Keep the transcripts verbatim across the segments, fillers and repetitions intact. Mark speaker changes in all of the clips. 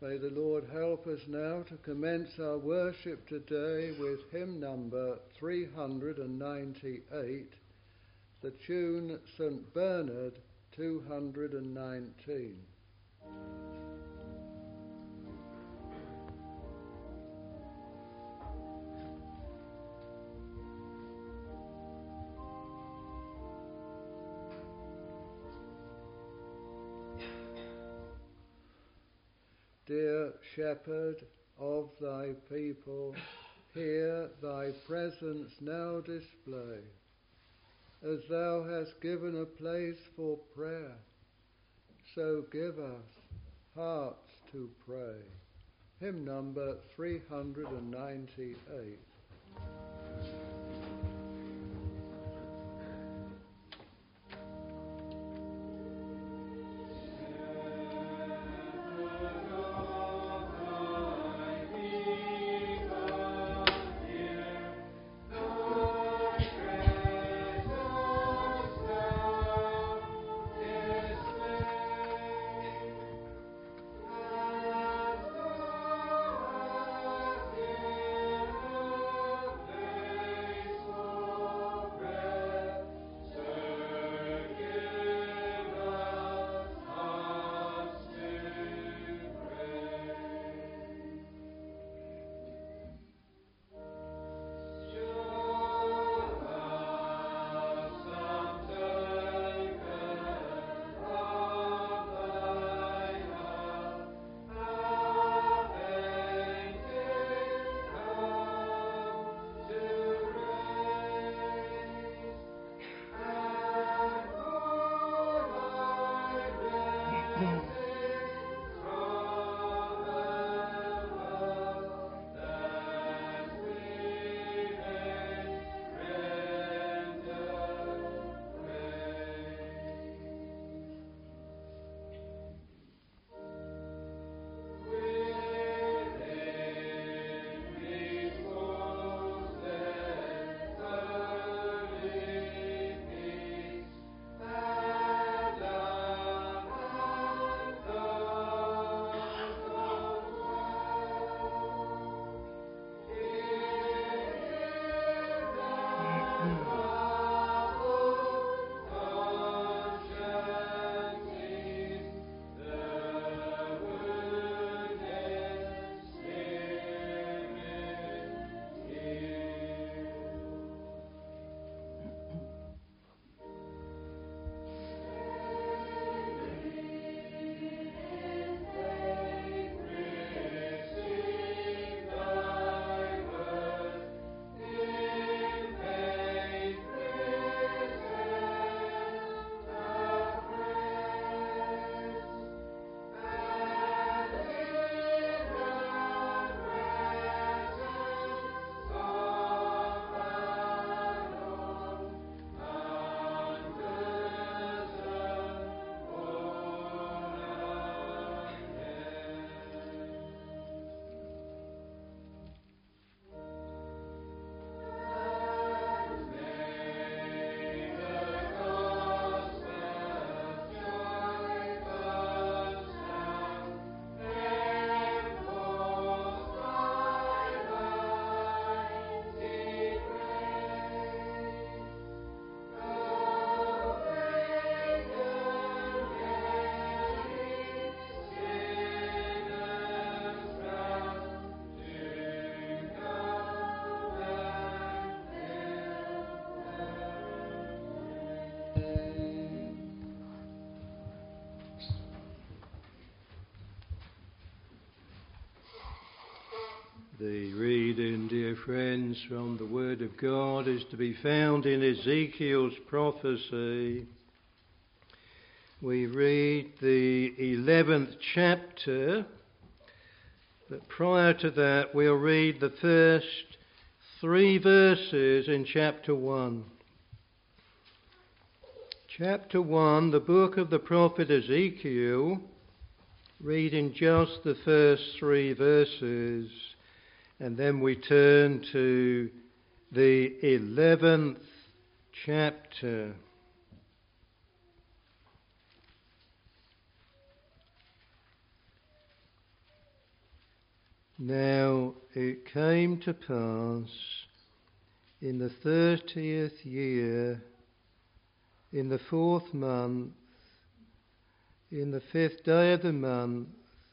Speaker 1: May the Lord help us now to commence our worship today with hymn number three hundred ninety-eight, the tune Saint Bernard two hundred nineteen. Dear Shepherd of thy people, hear thy presence now display. As thou hast given a place for prayer, so give us hearts to pray. Hymn number three hundred ninety-eight.
Speaker 2: The reading, dear friends, from the Word of God is to be found in Ezekiel's prophecy. We read the eleventh chapter, but prior to that we'll read the first three verses in chapter one. Chapter one, the book of the prophet Ezekiel, reading just the first three verses. And then we turn to the eleventh chapter. Now it came to pass in the thirtieth year, in the fourth month, in the fifth day of the month,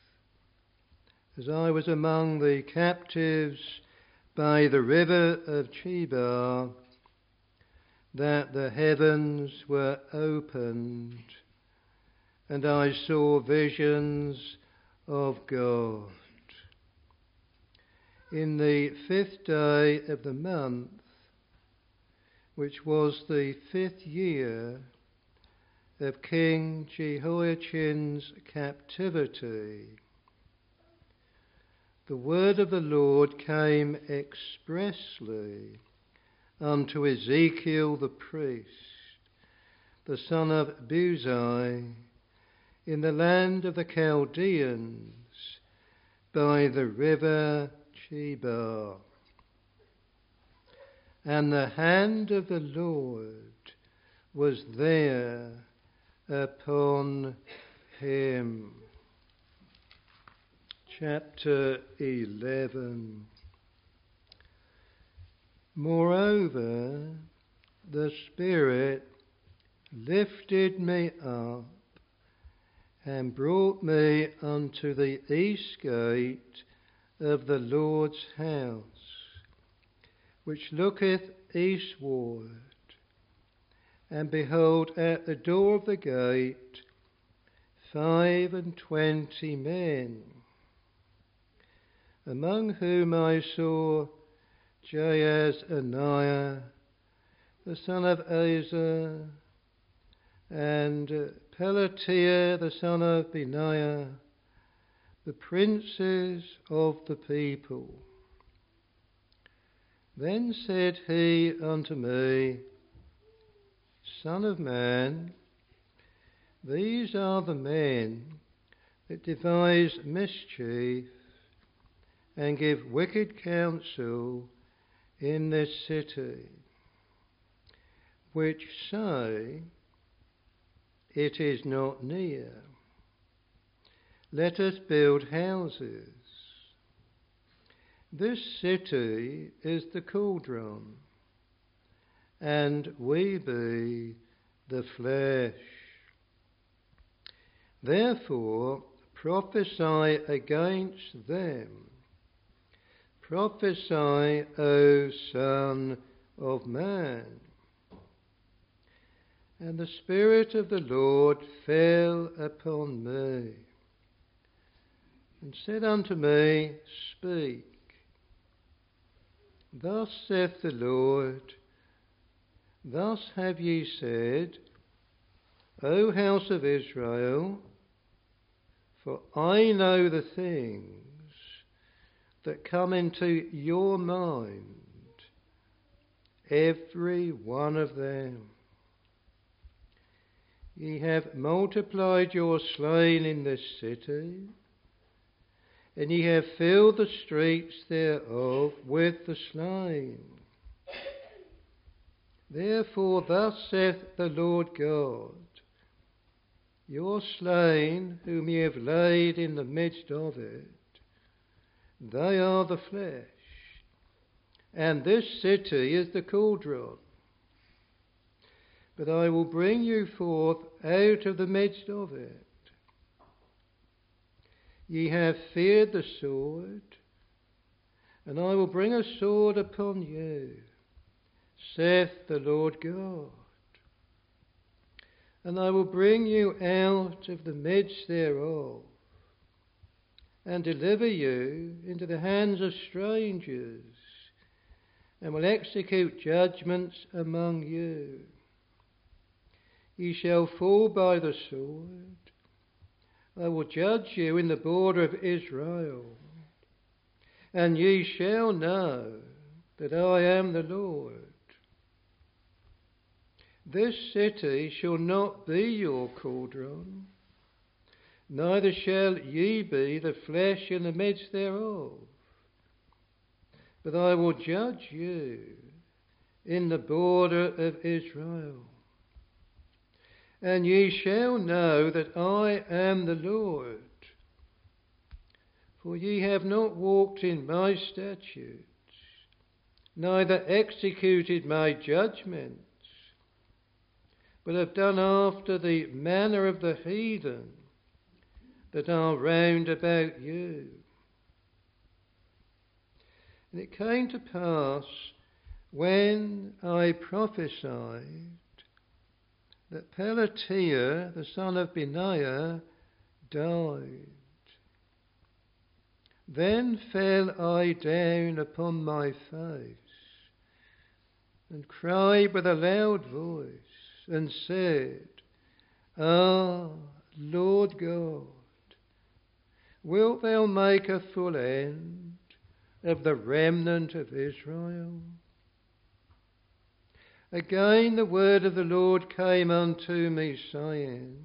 Speaker 2: as I was among the captives by the river of Chebar, that the heavens were opened, and I saw visions of God. In the fifth day of the month, which was the fifth year of King Jehoiachin's captivity, the word of the Lord came expressly unto Ezekiel the priest, the son of Buzi, in the land of the Chaldeans, by the river Chebar. And the hand of the Lord was there upon him. Chapter eleven. Moreover, the Spirit lifted me up and brought me unto the east gate of the Lord's house, which looketh eastward. And behold, at the door of the gate, five and twenty men, among whom I saw Jaazaniah, the son of Asa, and Pelatiah, the son of Benaiah, the princes of the people. Then said he unto me, Son of man, these are the men that devise mischief and give wicked counsel in this city, which say, It is not near. Let us build houses. This city is the cauldron, and we be the flesh. Therefore prophesy against them. Prophesy, O Son of Man. And the Spirit of the Lord fell upon me, and said unto me, Speak. Thus saith the Lord, Thus have ye said, O house of Israel, for I know the things that come into your mind, every one of them. Ye have multiplied your slain in this city, and ye have filled the streets thereof with the slain. Therefore thus saith the Lord God, Your slain, whom ye have laid in the midst of it, they are the flesh, and this city is the cauldron. But I will bring you forth out of the midst of it. Ye have feared the sword, and I will bring a sword upon you, saith the Lord God. And I will bring you out of the midst thereof, and deliver you into the hands of strangers, and will execute judgments among you. Ye shall fall by the sword. I will judge you in the border of Israel, and ye shall know that I am the Lord. This city shall not be your cauldron, neither shall ye be the flesh in the midst thereof. But I will judge you in the border of Israel. And ye shall know that I am the Lord. For ye have not walked in my statutes, neither executed my judgments, but have done after the manner of the heathen that are round about you. And it came to pass, when I prophesied, that Pelatiah, the son of Benaiah, died. Then fell I down upon my face, and cried with a loud voice, and said, Ah, Lord God, wilt thou make a full end of the remnant of Israel? Again the word of the Lord came unto me, saying,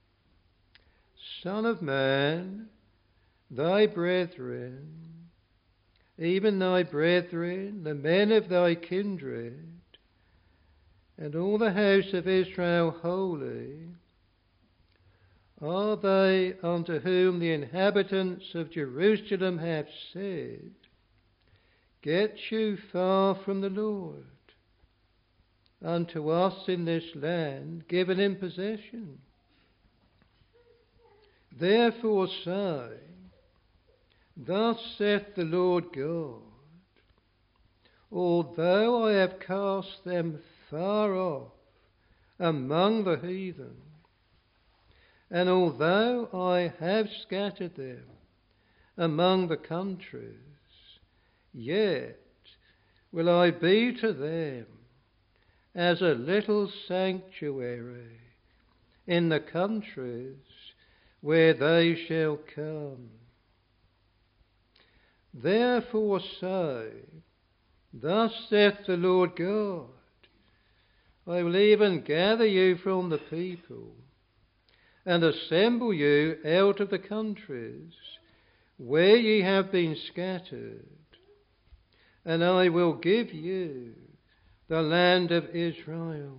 Speaker 2: Son of man, thy brethren, even thy brethren, the men of thy kindred, and all the house of Israel holy, are they unto whom the inhabitants of Jerusalem have said, Get you far from the Lord, unto us in this land given in possession. Therefore say, Thus saith the Lord God, although I have cast them far off among the heathen, and although I have scattered them among the countries, yet will I be to them as a little sanctuary in the countries where they shall come. Therefore say, Thus saith the Lord God, I will even gather you from the people, and assemble you out of the countries where ye have been scattered, and I will give you the land of Israel.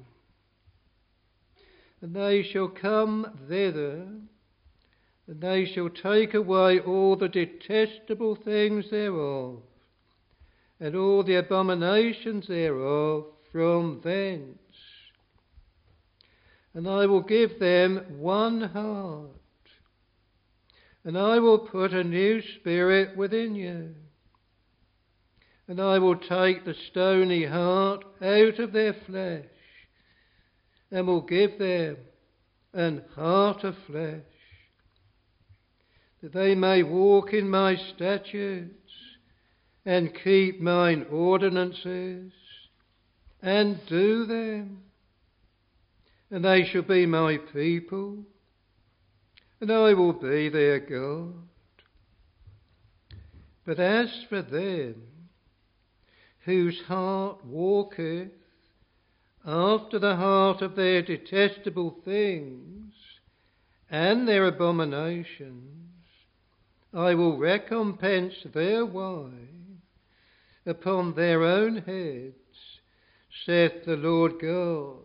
Speaker 2: And they shall come thither, and they shall take away all the detestable things thereof, and all the abominations thereof from thence. And I will give them one heart, and I will put a new spirit within you. And I will take the stony heart out of their flesh, and will give them an heart of flesh, that they may walk in my statutes, and keep mine ordinances, and do them. And they shall be my people, and I will be their God. But as for them, whose heart walketh after the heart of their detestable things and their abominations, I will recompense their wives upon their own heads, saith the Lord God.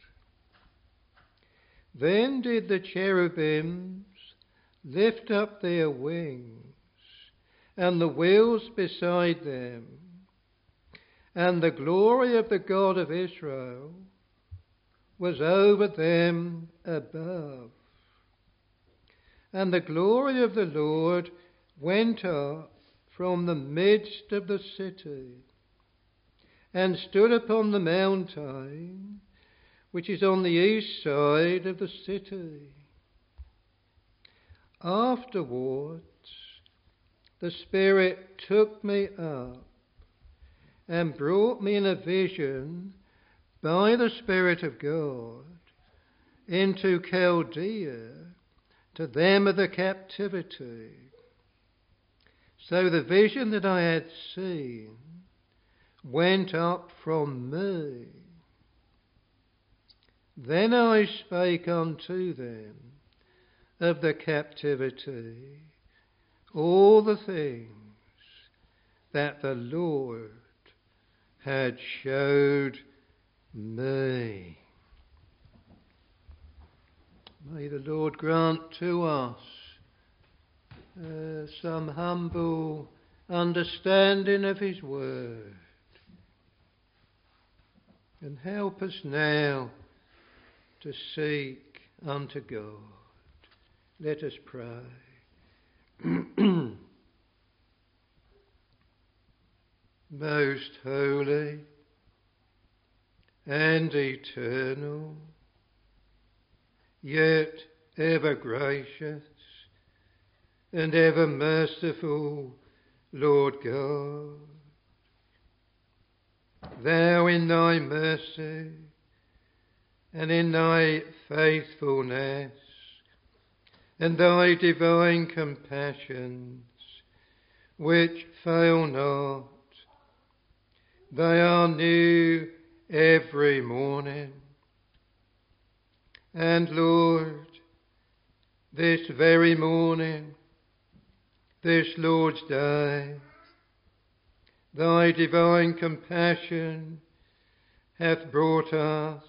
Speaker 2: Then did the cherubims lift up their wings, and the wheels beside them, and the glory of the God of Israel was over them above. And the glory of the Lord went up from the midst of the city, and stood upon the mountain which is on the east side of the city. Afterwards, the Spirit took me up and brought me in a vision by the Spirit of God into Chaldea, to them of the captivity. So the vision that I had seen went up from me. Then I spake unto them of the captivity, all the things that the Lord had showed me. May the Lord grant to us uh, some humble understanding of his word. And help us now to seek unto God. Let us pray. Most holy and eternal, yet ever gracious and ever merciful Lord God, Thou in thy mercy and in thy faithfulness and thy divine compassions, which fail not, they are new every morning. And Lord, this very morning, this Lord's Day, thy divine compassion hath brought us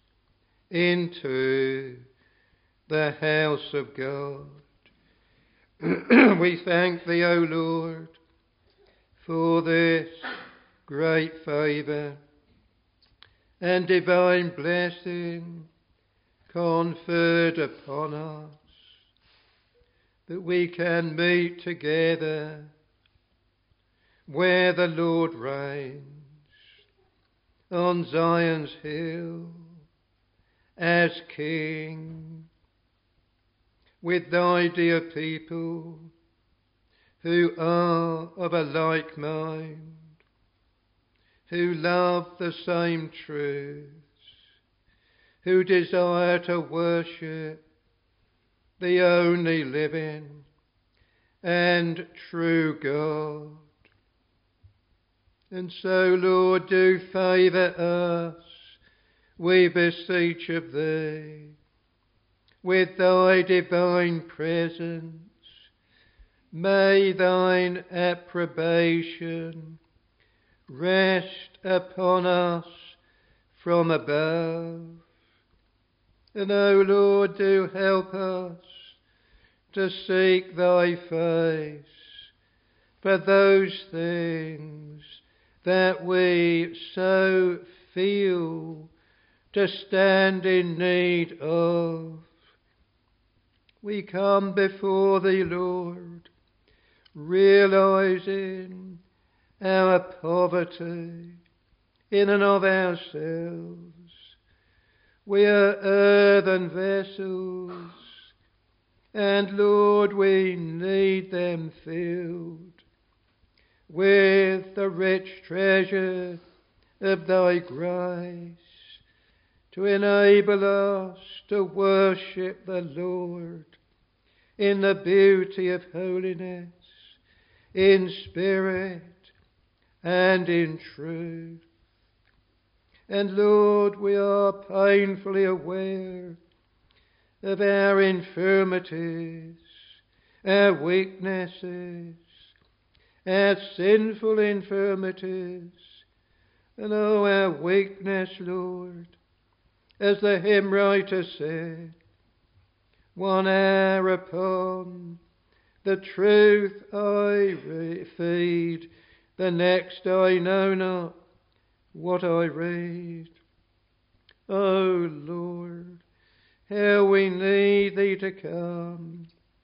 Speaker 2: into the house of God. We thank thee, O Lord, for this great favour and divine blessing conferred upon us, that we can meet together where the Lord reigns, on Zion's hill as King, with thy dear people who are of a like mind, who love the same truths, who desire to worship the only living and true God. And so, Lord, do favour us, we beseech of thee, with thy divine presence. May thine approbation rest upon us from above. And, O Lord, do help us to seek thy face for those things that we so feel to stand in need of. We come before thee, Lord, realizing our poverty in and of ourselves. We are earthen vessels, and Lord, we need them filled with the rich treasure of thy grace, to enable us to worship the Lord in the beauty of holiness, in spirit and in truth. And Lord, we are painfully aware of our infirmities, our weaknesses, our sinful infirmities, and oh, our weakness, Lord, as the hymn writer said, one hour upon the truth I feed, the next I know not what I read. Oh Lord, how we need thee to come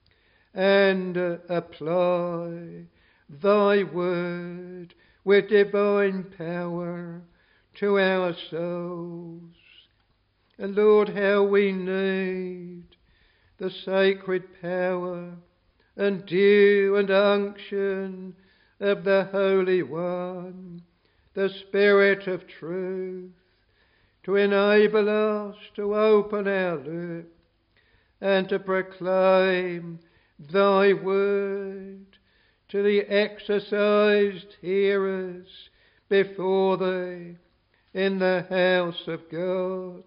Speaker 2: and uh, apply thy word with divine power to our souls. And Lord, how we need the sacred power and dew and unction of the Holy One, the Spirit of truth, to enable us to open our lips and to proclaim thy word to the exercised hearers before thee in the house of God.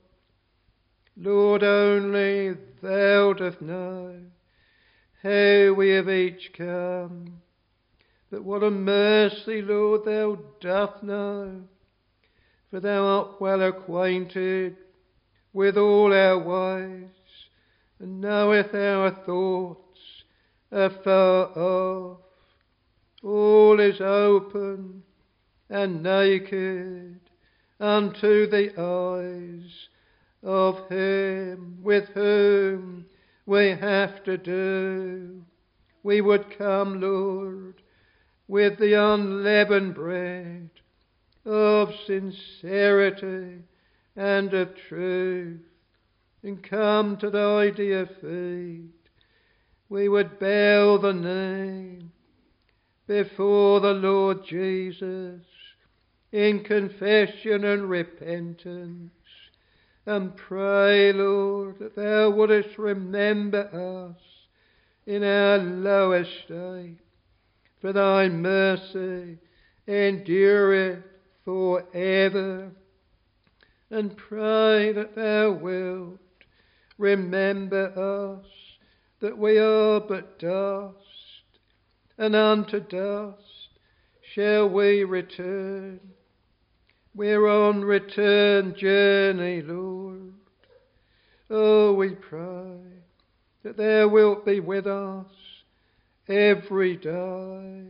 Speaker 2: Lord, only thou dost know how we have each come, but what a mercy, Lord, thou dost know, for thou art well acquainted with all our ways, and knoweth our thoughts afar off. All is open and naked unto the eyes of him with whom we have to do. We would come, Lord, with the unleavened bread of sincerity and of truth, and come to thy dear feet. We would bow the knee before the Lord Jesus in confession and repentance, and pray, Lord, that thou wouldest remember us in our low estate, for thy mercy endureth for ever. And pray that thou wilt remember us, that we are but dust, and unto dust shall we return. We're on return journey, Lord. Oh, we pray that thou wilt be with us every day,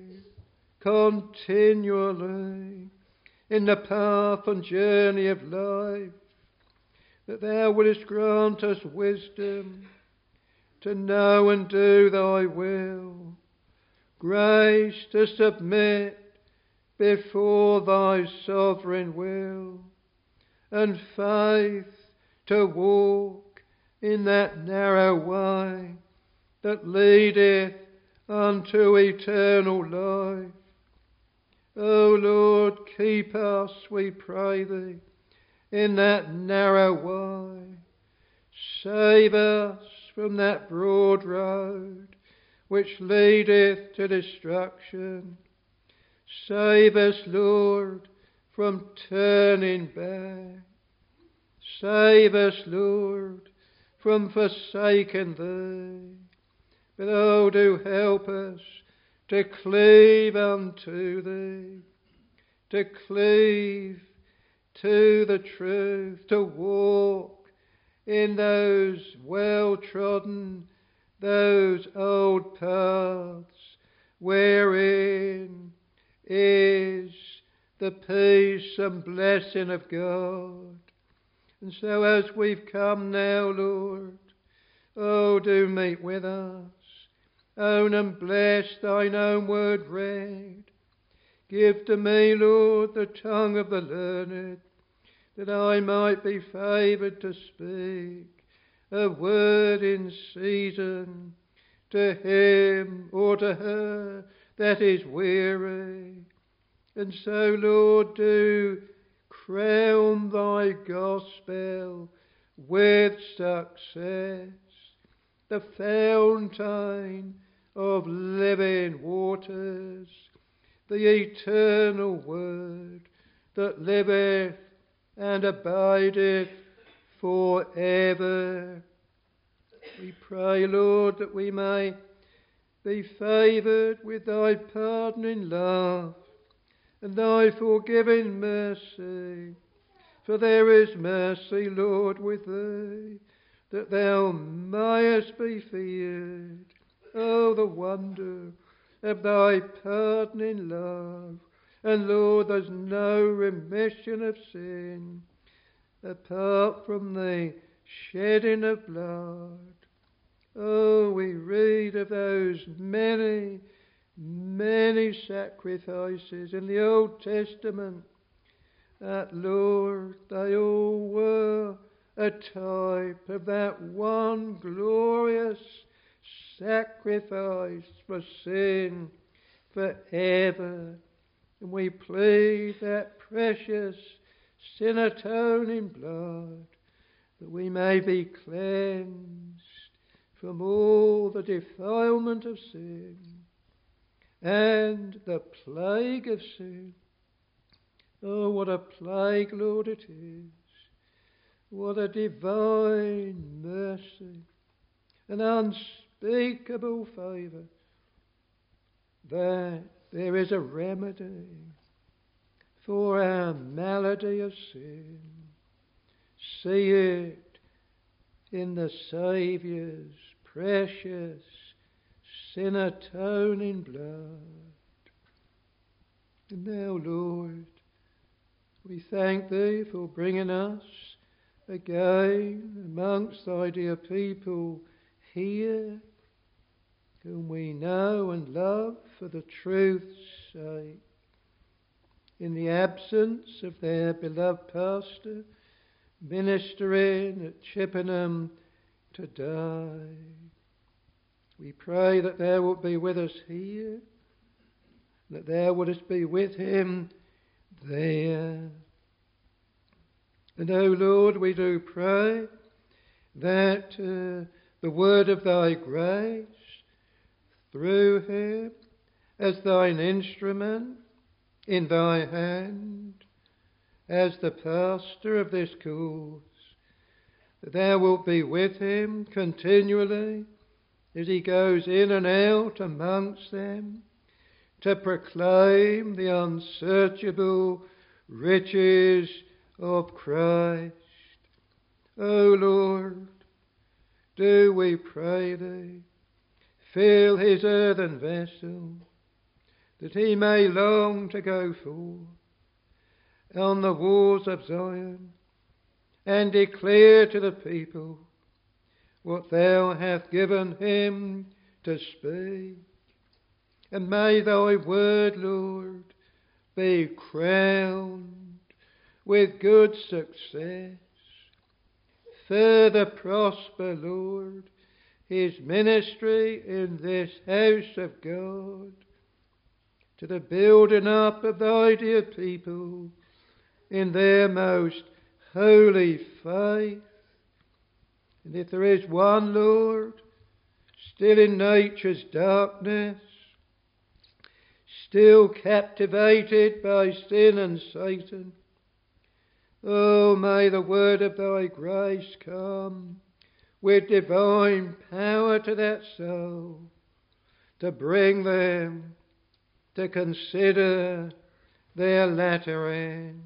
Speaker 2: continually, in the path and journey of life, that thou wouldest grant us wisdom to know and do thy will, grace to submit before thy sovereign will, and faith to walk in that narrow way that leadeth unto eternal life. O Lord, keep us, we pray thee, in that narrow way. Save us from that broad road which leadeth to destruction. Save us, Lord, from turning back. Save us, Lord, from forsaking thee. But oh, do help us to cleave unto thee, to cleave to the truth, to walk in those well-trodden, those old paths wherein is the peace and blessing of God. And so as we've come now, Lord, oh, do meet with us. Own and bless thine own word read. Give to me, Lord, the tongue of the learned, that I might be favoured to speak a word in season to him or to her that is weary. And so, Lord, do crown thy gospel with success, the fountain of living waters, the eternal word that liveth and abideth for ever. We pray, Lord, that we may be favoured with thy pardoning love and thy forgiving mercy. For there is mercy, Lord, with thee, that thou mayest be feared. Oh, the wonder of thy pardoning love. And Lord, there's no remission of sin apart from the shedding of blood. Oh, we read of those many, many sacrifices in the Old Testament, that, Lord, they all were a type of that one glorious sacrifice for sin forever. And we plead that precious sin-atoning blood, that we may be cleansed from all the defilement of sin and the plague of sin. Oh, what a plague, Lord, it is. What a divine mercy, an unspeakable favour, that there is a remedy for our malady of sin. See it in the Saviour's precious sin atoning blood. And now, Lord, we thank Thee for bringing us again amongst Thy dear people here, whom we know and love for the truth's sake. In the absence of their beloved pastor, ministering at Chippenham today, we pray that Thou wilt be with us here, that Thou wouldest be with him there. And, O Lord, we do pray that uh, the word of Thy grace through him, as Thine instrument in Thy hand, as the pastor of this cause, that Thou wilt be with him continually as he goes in and out amongst them to proclaim the unsearchable riches of Christ. O Lord, do we pray Thee, fill his earthen vessel, that he may long to go forth on the walls of Zion and declare to the people what Thou hast given him to speak. And may Thy word, Lord, be crowned with good success. Further prosper, Lord, his ministry in this house of God, to the building up of Thy dear people in their most holy faith. And if there is one, Lord, still in nature's darkness, still captivated by sin and Satan, oh, may the word of Thy grace come with divine power to that soul, to bring them to consider their latter end.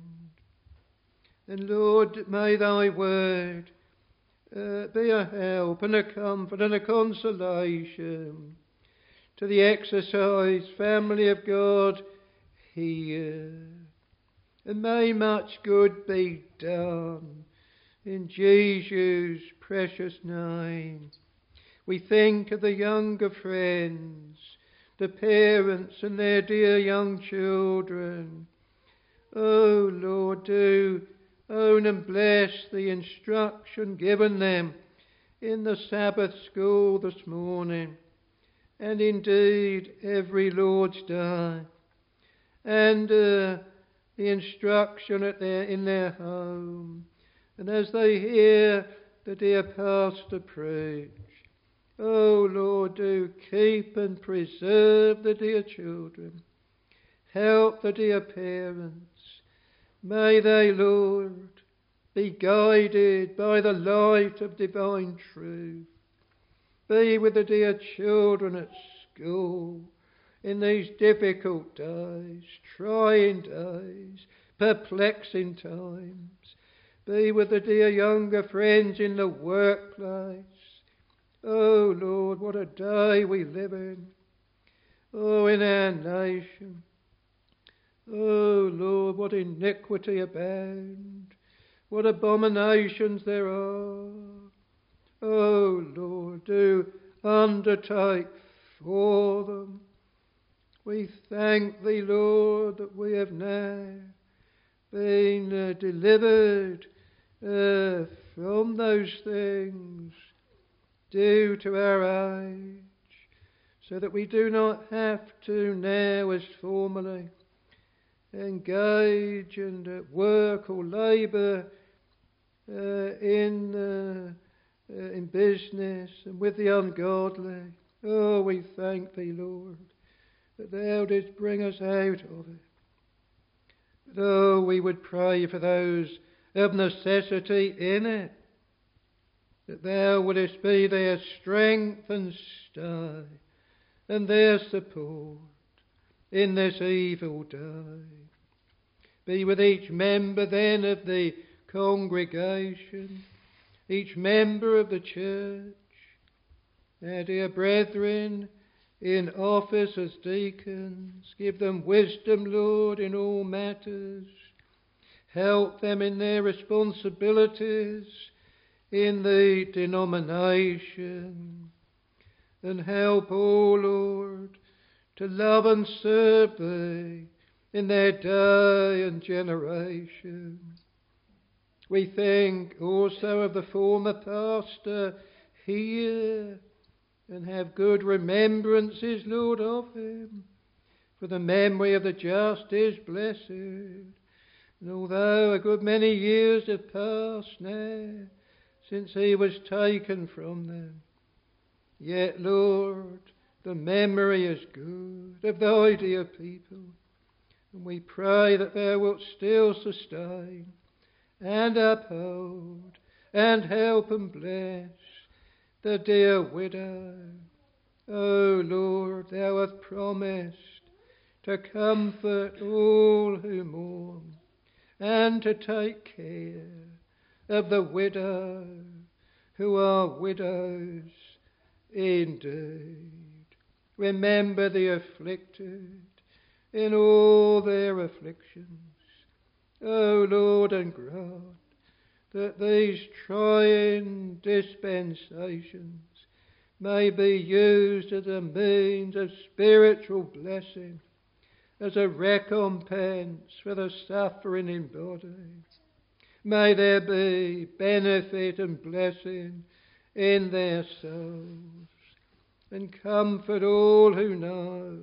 Speaker 2: And Lord, may Thy word uh, be a help and a comfort and a consolation to the exercised family of God here. And may much good be done in Jesus' precious name. We think of the younger friends, the parents and their dear young children. Oh Lord, do own and bless the instruction given them in the Sabbath school this morning, and indeed every Lord's Day, and uh, the instruction at their, in their home, and as they hear the dear pastor preach. Oh Lord, do keep and preserve the dear children. Help the dear parents. May they, Lord, be guided by the light of divine truth. Be with the dear children at school in these difficult days, trying days, perplexing times. Be with the dear younger friends in the workplace. Oh Lord, what a day we live in. Oh, in our nation. Oh Lord, what iniquity abound. What abominations there are. Oh Lord, do undertake for them. We thank Thee, Lord, that we have now been uh, delivered uh, from those things due to our age, so that we do not have to now, as formerly, engage in uh, work or labour uh, in uh, uh, in business and with the ungodly. Oh, we thank Thee, Lord, that Thou didst bring us out of it. But oh, we would pray for those of necessity in it, that Thou wouldest be their strength and stay and their support in this evil day. Be with each member then of the congregation, each member of the church, our dear brethren in office as deacons. Give them wisdom, Lord, in all matters. Help them in their responsibilities in the denomination. And help all, Lord, to love and serve Thee in their day and generation. We think also of the former pastor here, and have good remembrances, Lord, of him. For the memory of the just is blessed. And although a good many years have passed now since he was taken from them, yet, Lord, the memory is good of Thy dear people. And we pray that Thou wilt still sustain and uphold and help and bless the dear widow. O Lord, Thou hast promised to comfort all who mourn and to take care of the widow who are widows indeed. Remember the afflicted in all their afflictions, O Lord, and grant that these trying dispensations may be used as a means of spiritual blessing, as a recompense for the suffering in body. May there be benefit and blessing in their souls, and comfort all who know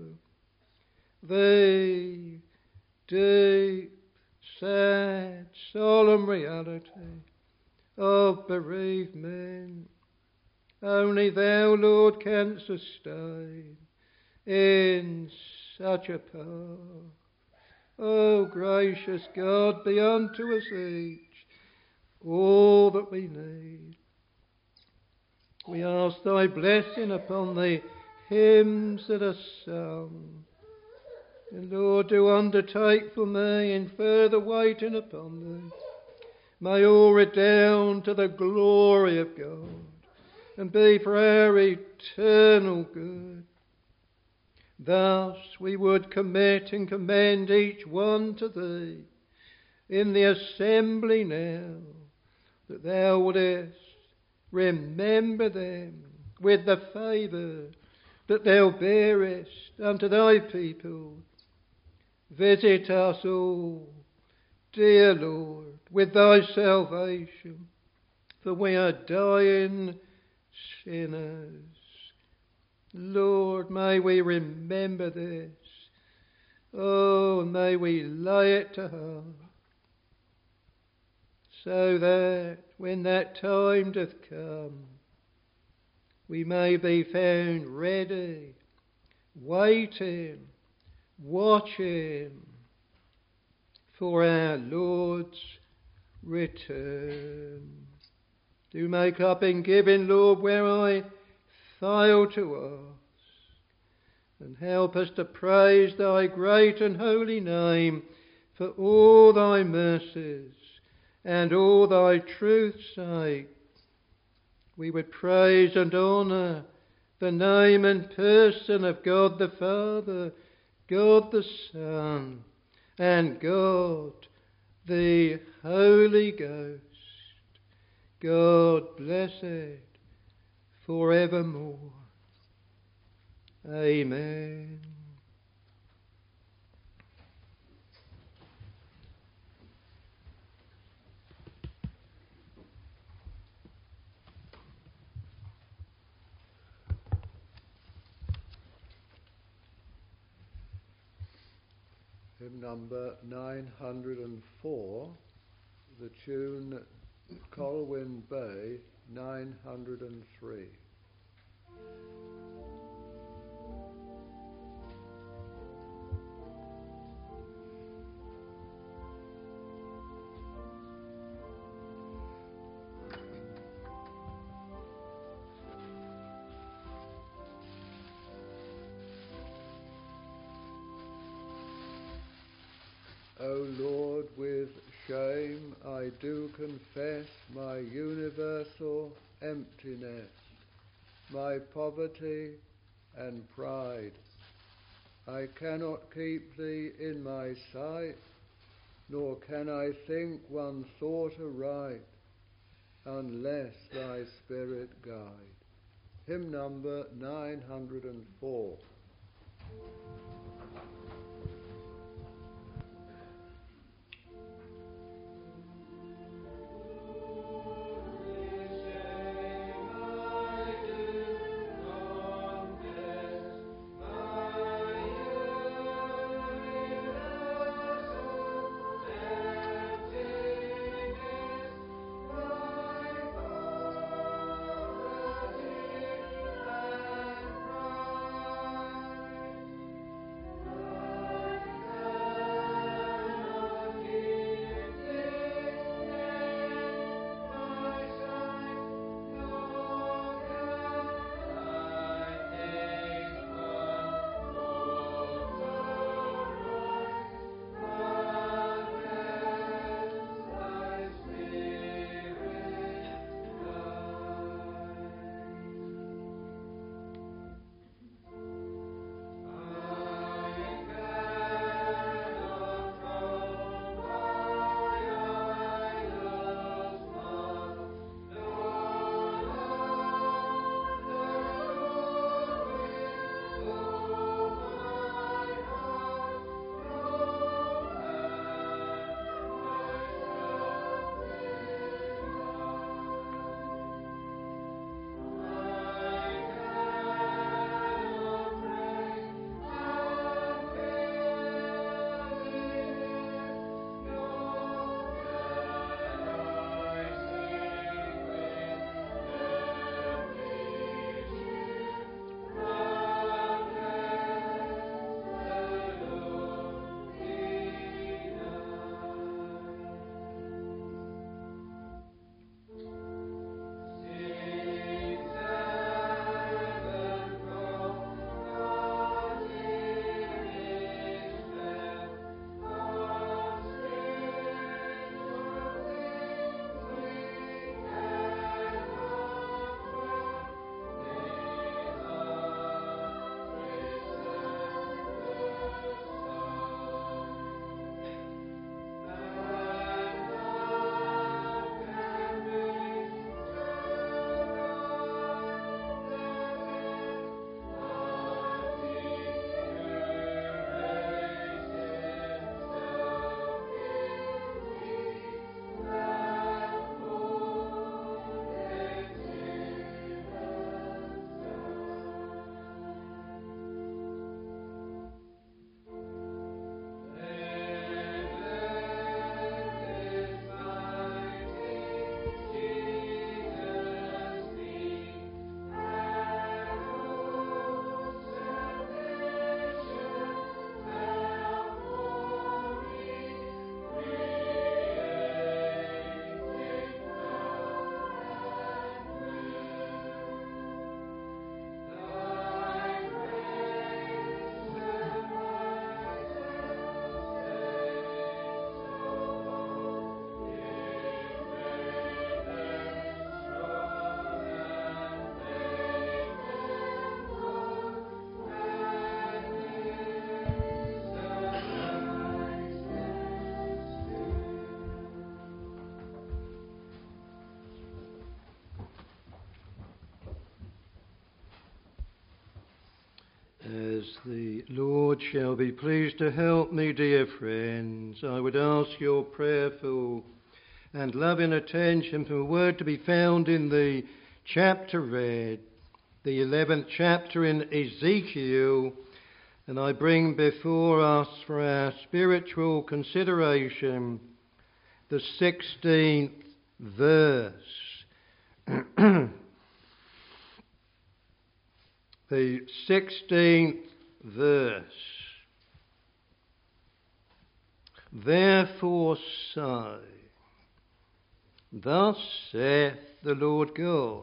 Speaker 2: the deep, sad, solemn reality of bereavement. Only Thou, Lord, canst sustain in such a path. O gracious God, be unto us each all that we need. We ask Thy blessing upon the hymns that are sung. And Lord, do undertake for me in further waiting upon Thee. May all redound to the glory of God and be for our eternal good. Thus we would commit and commend each one to Thee in the assembly now, that Thou wouldest remember them with the favour that Thou bearest unto Thy people. Visit us all, dear Lord, with Thy salvation, for we are dying sinners. Lord, may we remember this. Oh, may we lay it to heart, so that when that time doth come, we may be found ready, waiting, watching for our Lord's return. Do make up in giving, Lord, where I fail to ask, and help us to praise Thy great and holy name for all Thy mercies and all Thy truth's sake. We would praise and honour the name and person of God the Father, God the Son, and God the Holy Ghost. God blessed forevermore. Amen.
Speaker 1: Hymn number nine hundred four, the tune Colwyn Bay, nine hundred three. O Lord, with shame I do confess my universal emptiness, my poverty and pride. I cannot keep thee in my sight, nor can I think one thought aright, unless thy Spirit guide. Hymn number nine hundred four.
Speaker 2: As the Lord shall be pleased to help me, dear friends, I would ask your prayerful and loving attention for a word to be found in the chapter read, the eleventh chapter in Ezekiel, and I bring before us for our spiritual consideration the sixteenth verse. The sixteenth verse. Therefore say, thus saith the Lord God,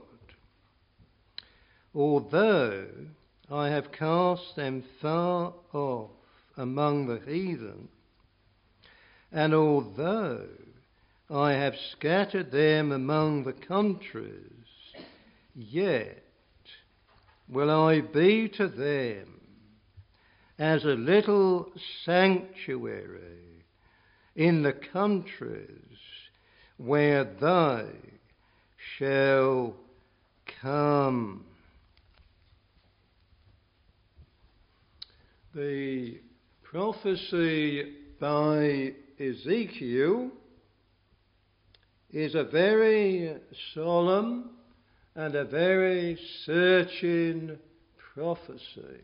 Speaker 2: although I have cast them far off among the heathen, and although I have scattered them among the countries, yet will I be to them as a little sanctuary in the countries where they shall come. The prophecy by Ezekiel is a very solemn and a very searching prophecy.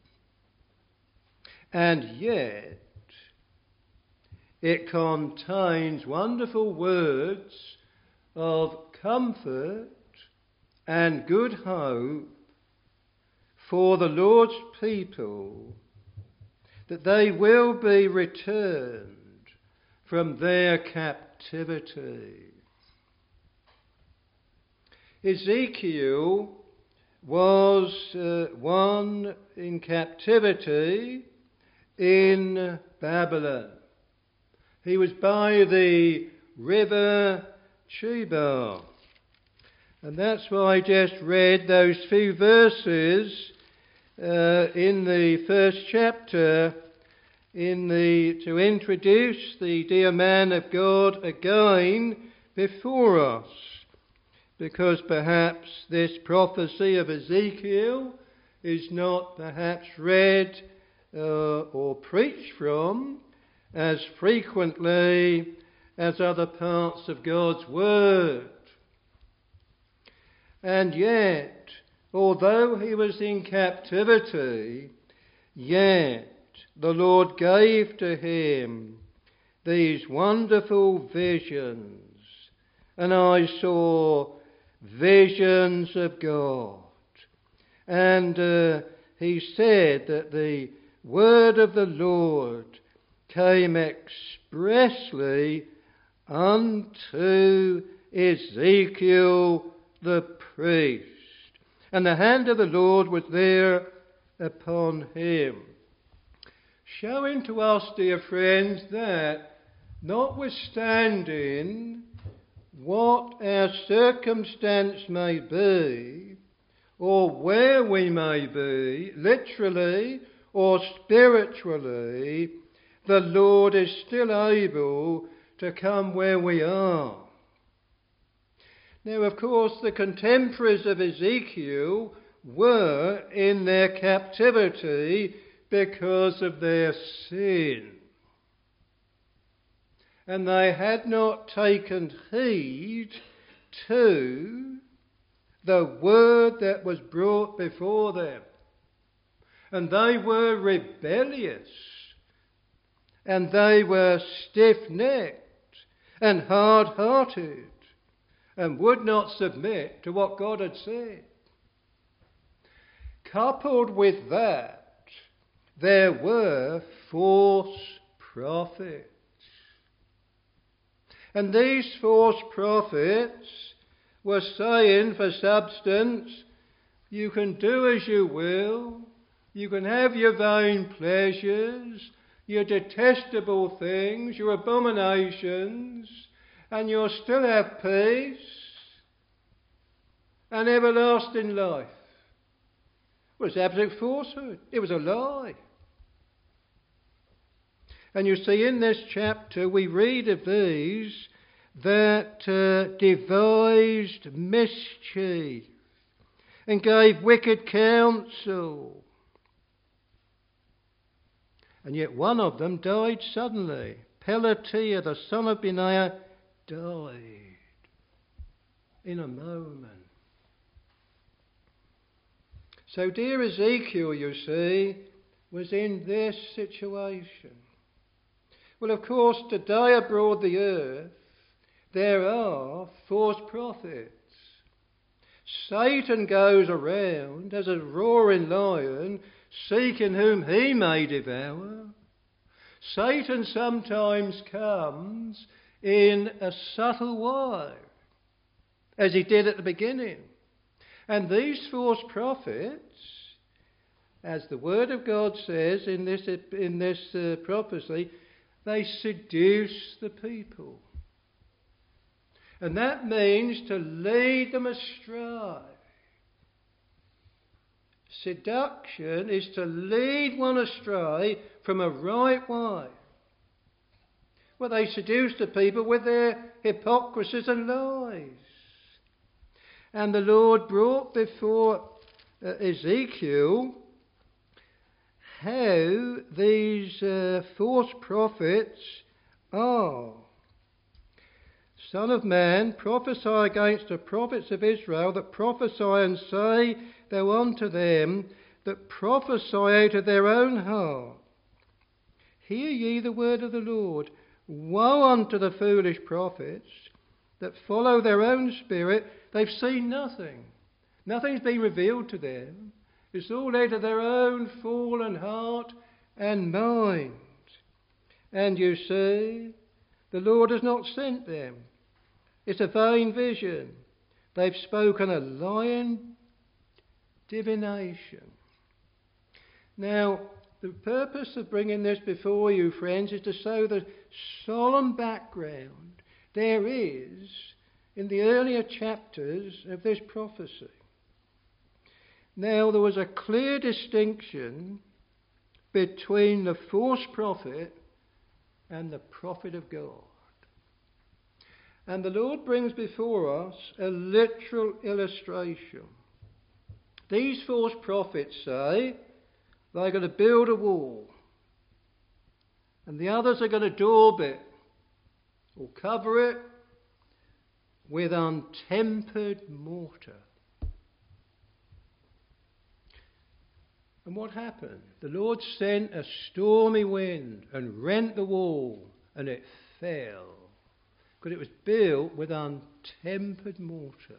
Speaker 2: And yet, it contains wonderful words of comfort and good hope for the Lord's people, that they will be returned from their captivity. Ezekiel was uh, one in captivity in Babylon. He was by the river Chebar. And that's why I just read those few verses uh, in the first chapter in the to introduce the dear man of God again before us. Because perhaps this prophecy of Ezekiel is not perhaps read uh, or preached from as frequently as other parts of God's Word. And yet, although he was in captivity, yet the Lord gave to him these wonderful visions. And I saw visions of God. And uh, he said that the word of the Lord came expressly unto Ezekiel the priest. And the hand of the Lord was there upon him. Showing to us, dear friends, that notwithstanding what our circumstance may be, or where we may be, literally or spiritually, the Lord is still able to come where we are. Now, of course, the contemporaries of Ezekiel were in their captivity because of their sin. And they had not taken heed to the word that was brought before them. And they were rebellious. And they were stiff-necked and hard-hearted and would not submit to what God had said. Coupled with that, there were false prophets. And these false prophets were saying, for substance, you can do as you will, you can have your vain pleasures, your detestable things, your abominations, and you'll still have peace and everlasting life. It was absolute falsehood. It was a lie. And you see, in this chapter we read of these that uh, devised mischief and gave wicked counsel. And yet one of them died suddenly. Pelatiah, the son of Benaiah, died in a moment. So dear Ezekiel, you see, was in this situation. Well, of course, today abroad the earth, there are false prophets. Satan goes around as a roaring lion, seeking whom he may devour. Satan sometimes comes in a subtle way, as he did at the beginning. And these false prophets, as the Word of God says in this, in this uh, prophecy, they seduce the people. And that means to lead them astray. Seduction is to lead one astray from a right way. Well, they seduce the people with their hypocrisies and lies. And the Lord brought before uh, Ezekiel how these uh, false prophets are. Son of man, prophesy against the prophets of Israel that prophesy, and say thou unto them that prophesy out of their own heart. Hear ye the word of the Lord. Woe unto the foolish prophets that follow their own spirit. They've seen nothing. Nothing's been revealed to them. It's all out of their own fallen heart and mind. And you see, the Lord has not sent them. It's a vain vision. They've spoken a lying divination. Now, the purpose of bringing this before you, friends, is to show the solemn background there is in the earlier chapters of this prophecy. Now, there was a clear distinction between the false prophet and the prophet of God. And the Lord brings before us a literal illustration. These false prophets say they're going to build a wall, and the others are going to daub it or cover it with untempered mortar. And what happened? The Lord sent a stormy wind and rent the wall, and it fell, because it was built with untempered mortar.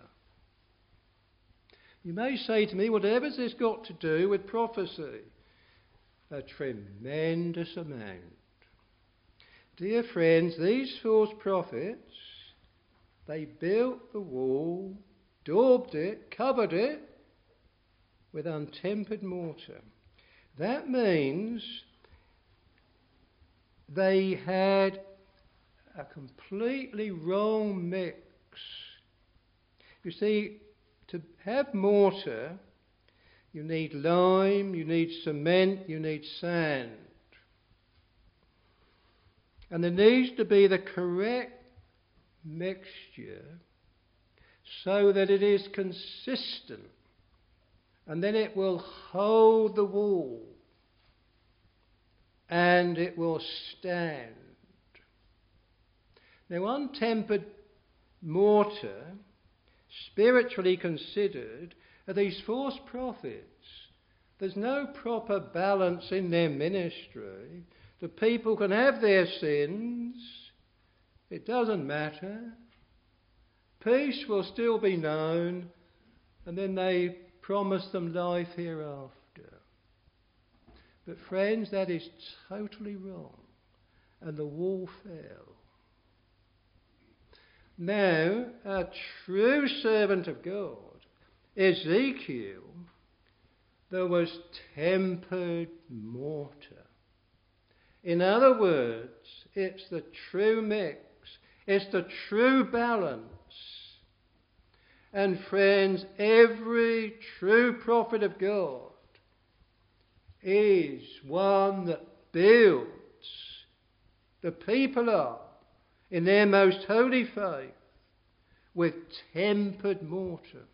Speaker 2: You may say to me, whatever's this got to do with prophecy? A tremendous amount. Dear friends, these false prophets, they built the wall, daubed it, covered it with untempered mortar. That means they had a completely wrong mix. You see, to have mortar, you need lime, you need cement, you need sand. And there needs to be the correct mixture so that it is consistent, and then it will hold the wall and it will stand. Now, untempered mortar, spiritually considered, are these false prophets. There's no proper balance in their ministry. The people can have their sins. It doesn't matter. Peace will still be known, and then they promise them life hereafter. But friends, that is totally wrong, and the wall fell. Now, a true servant of God, Ezekiel, there was tempered mortar. In other words, it's the true mix. It's the true balance. And friends, every true prophet of God is one that builds the people up in their most holy faith with tempered mortar.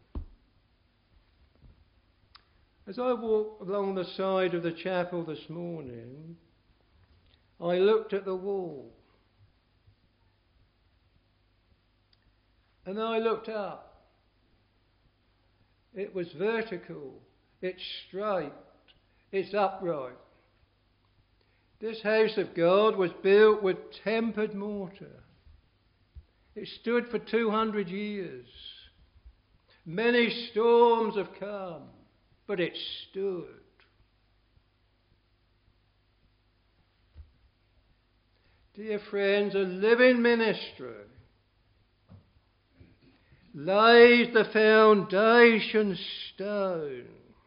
Speaker 2: As I walked along the side of the chapel this morning, I looked at the wall. And I looked up. It was vertical, it's straight, it's upright. This house of God was built with tempered mortar. It stood for two hundred years. Many storms have come, but it stood. Dear friends, a living ministry lays the foundation stone.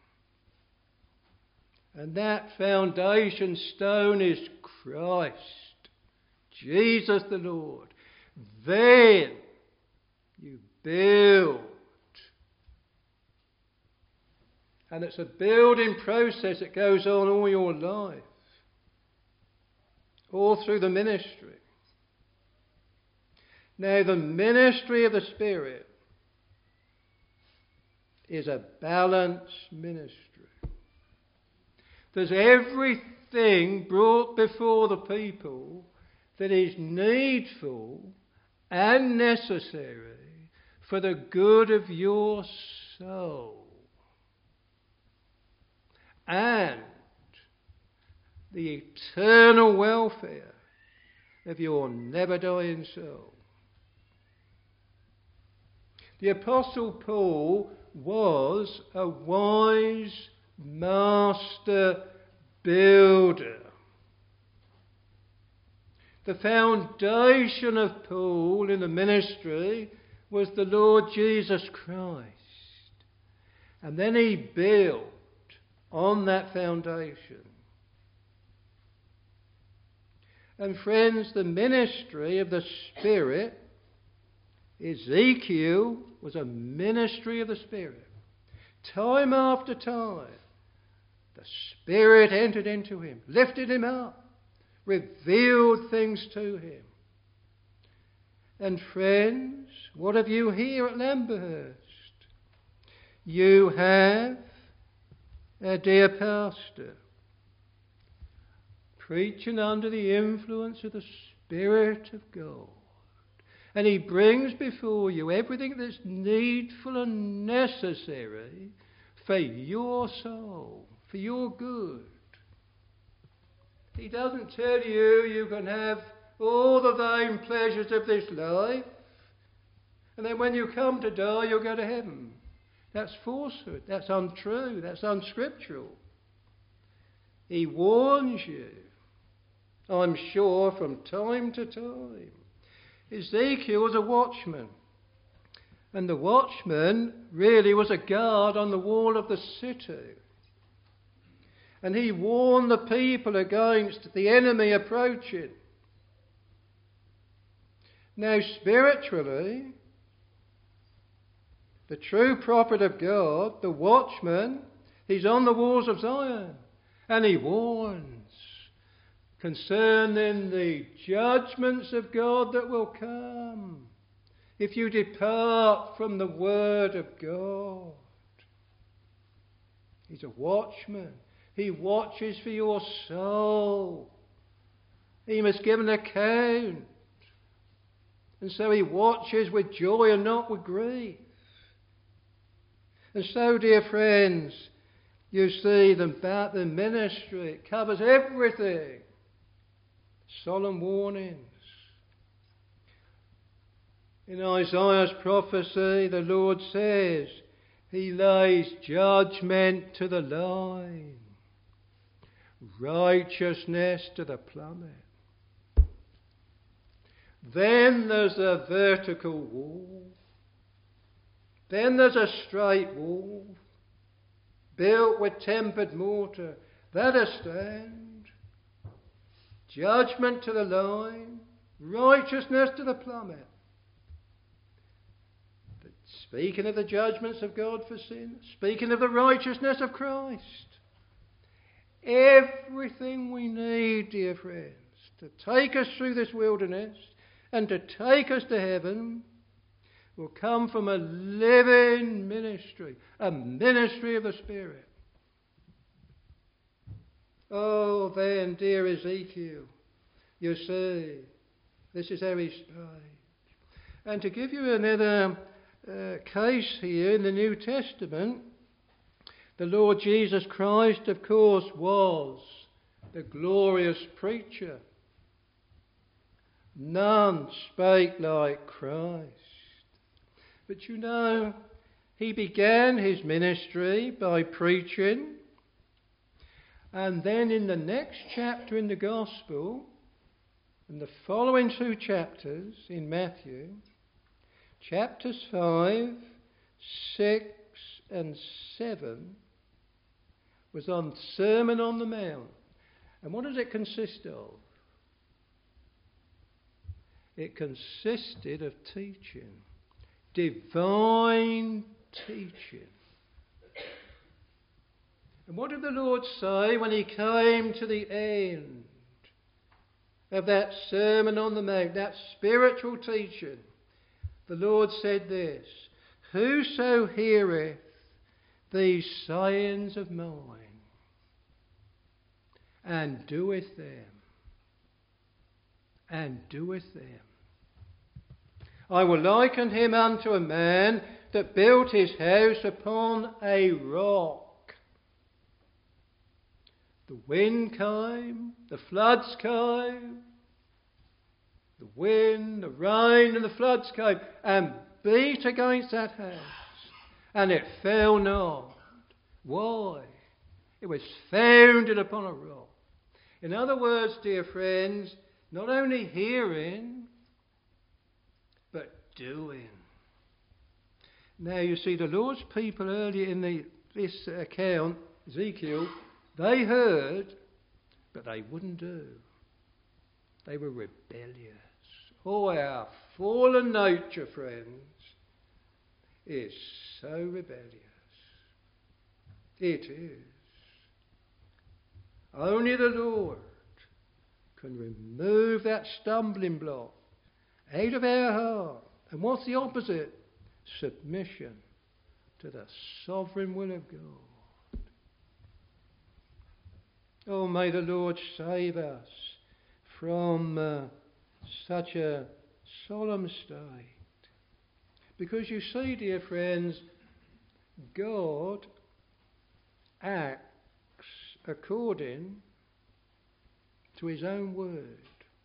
Speaker 2: And that foundation stone is Christ, Jesus the Lord. Then you build And it's a building process that goes on all your life, all through the ministry. Now, the ministry of the Spirit is a balanced ministry. There's everything brought before the people that is needful and necessary for the good of your soul and the eternal welfare of your never-dying soul. The Apostle Paul was a wise master builder. The foundation of Paul in the ministry was the Lord Jesus Christ. And then he built on that foundation. And friends, the ministry of the Spirit, Ezekiel was a ministry of the Spirit. Time after time, the Spirit entered into him, lifted him up, revealed things to him. And friends, what have you here at Lamberhurst? You have a dear pastor preaching under the influence of the Spirit of God. And he brings before you everything that's needful and necessary for your soul, for your good. He doesn't tell you you can have all the vain pleasures of this life, and then when you come to die, you'll go to heaven. That's falsehood. That's untrue. That's unscriptural. He warns you, I'm sure, from time to time. Ezekiel was a watchman. And the watchman really was a guard on the wall of the city. And he warned the people against the enemy approaching. Now, spiritually, the true prophet of God, the watchman, he's on the walls of Zion. And he warns concerning the judgments of God that will come if you depart from the word of God. He's a watchman. He watches for your soul. He must give an account. And so he watches with joy and not with grief. And so, dear friends, you see the, the ministry, it covers everything. Solemn warnings. In Isaiah's prophecy, the Lord says, He lays judgment to the line, righteousness to the plummet. Then there's a vertical wall. Then there's a straight wall, built with tempered mortar. That'll stand. Judgment to the line, righteousness to the plummet. But speaking of the judgments of God for sin, speaking of the righteousness of Christ, everything we need, dear friends, to take us through this wilderness and to take us to heaven will come from a living ministry, a ministry of the Spirit. Oh, then, dear Ezekiel, you see, this is how he spoke. And to give you another uh, case here in the New Testament, the Lord Jesus Christ, of course, was the glorious preacher. None spake like Christ. But you know, he began his ministry by preaching. And then in the next chapter in the Gospel, in the following two chapters in Matthew, chapters five, six and seven, was on Sermon on the Mount. And what does it consist of? It consisted of teaching. Divine teaching. And what did the Lord say when he came to the end of that Sermon on the Mount, that spiritual teaching? The Lord said this, "Whoso heareth these sayings of mine and doeth them, and doeth them, I will liken him unto a man that built his house upon a rock. The wind came, the floods came, the wind, the rain and the floods came and beat against that house, and it fell not." Why? It was founded upon a rock. In other words, dear friends, not only hearing, but doing. Now you see, the Lord's people earlier in the, this account, Ezekiel, they heard, but they wouldn't do. They were rebellious. Oh, our fallen nature, friends, is so rebellious. It is. Only the Lord can remove that stumbling block out of our heart. And what's the opposite? Submission to the sovereign will of God. Oh, may the Lord save us from uh, such a solemn state. Because you see, dear friends, God acts according to his own word.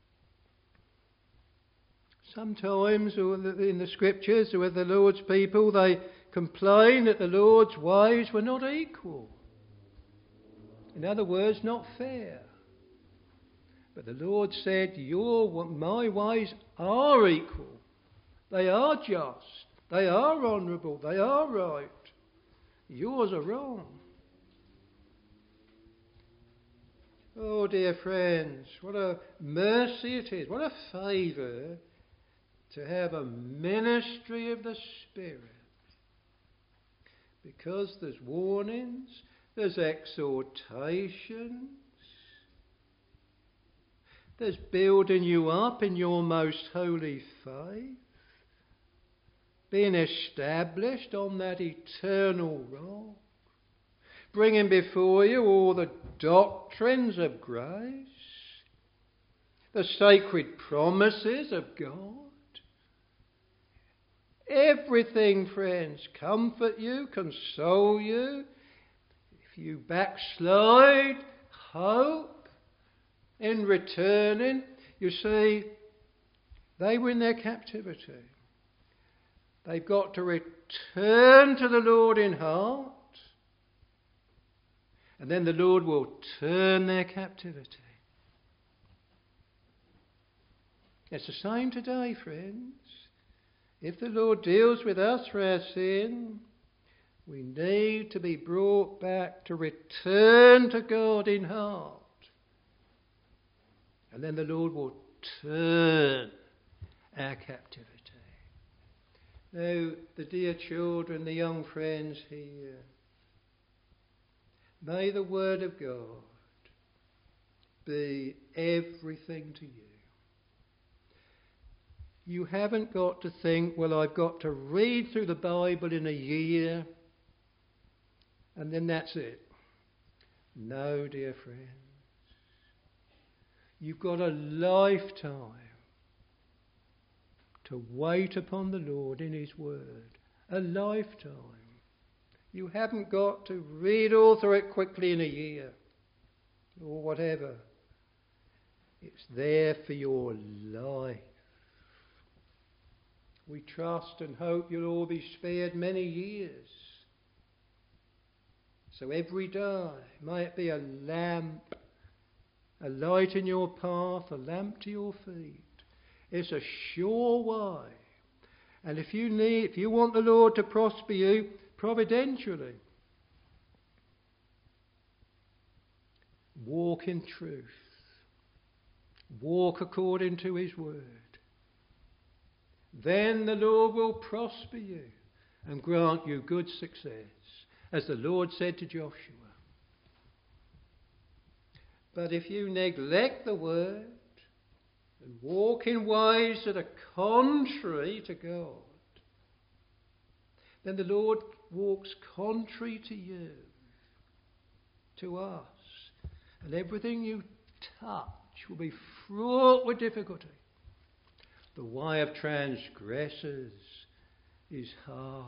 Speaker 2: Sometimes in the scriptures with the Lord's people, they complain that the Lord's ways were not equal. In other words, not fair. But the Lord said, Your, my ways are equal. They are just. They are honourable. They are right. Yours are wrong. Oh, dear friends, what a mercy it is. What a favour to have a ministry of the Spirit. Because there's warnings, there's exhortations, there's building you up in your most holy faith, being established on that eternal rock, bringing before you all the doctrines of grace, the sacred promises of God. Everything, friends, comfort you, console you. If you backslide, hope in returning. You see, they were in their captivity. They've got to return to the Lord in heart, and then the Lord will turn their captivity. It's the same today, friends. If the Lord deals with us for our sin, we need to be brought back to return to God in heart. And then the Lord will turn our captivity. Now, the dear children, the young friends here, may the Word of God be everything to you. You haven't got to think, well, I've got to read through the Bible in a year and then that's it. No, dear friends. You've got a lifetime to wait upon the Lord in his word. A lifetime. You haven't got to read all through it quickly in a year or whatever. It's there for your life. We trust and hope you'll all be spared many years. So every day, may it be a lamp, a light in your path, a lamp to your feet. It's a sure way. And if you need, if you want the Lord to prosper you providentially, walk in truth. Walk according to his word. Then the Lord will prosper you and grant you good success, as the Lord said to Joshua. But if you neglect the word and walk in ways that are contrary to God, then the Lord walks contrary to you, to us, and everything you touch will be fraught with difficulty. The way of transgressors is hard.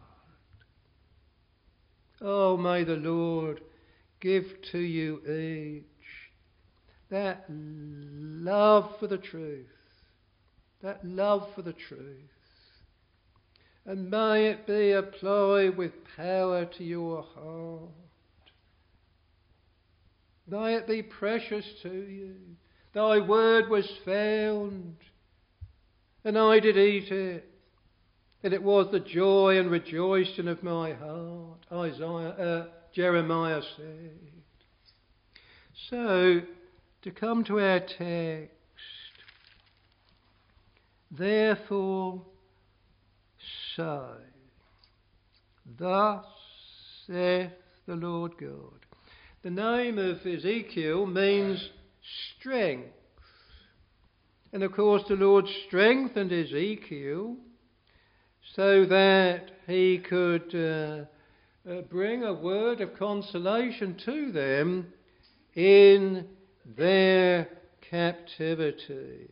Speaker 2: Oh, may the Lord give to you each that love for the truth, that love for the truth, and may it be applied with power to your heart. May it be precious to you. Thy word was found, and I did eat it, and it was the joy and rejoicing of my heart, Isaiah, uh, Jeremiah said. So, to come to our text, therefore say, thus saith the Lord God. The name of Ezekiel means strength. And of course the Lord strengthened Ezekiel so that he could uh, uh, bring a word of consolation to them in their captivity.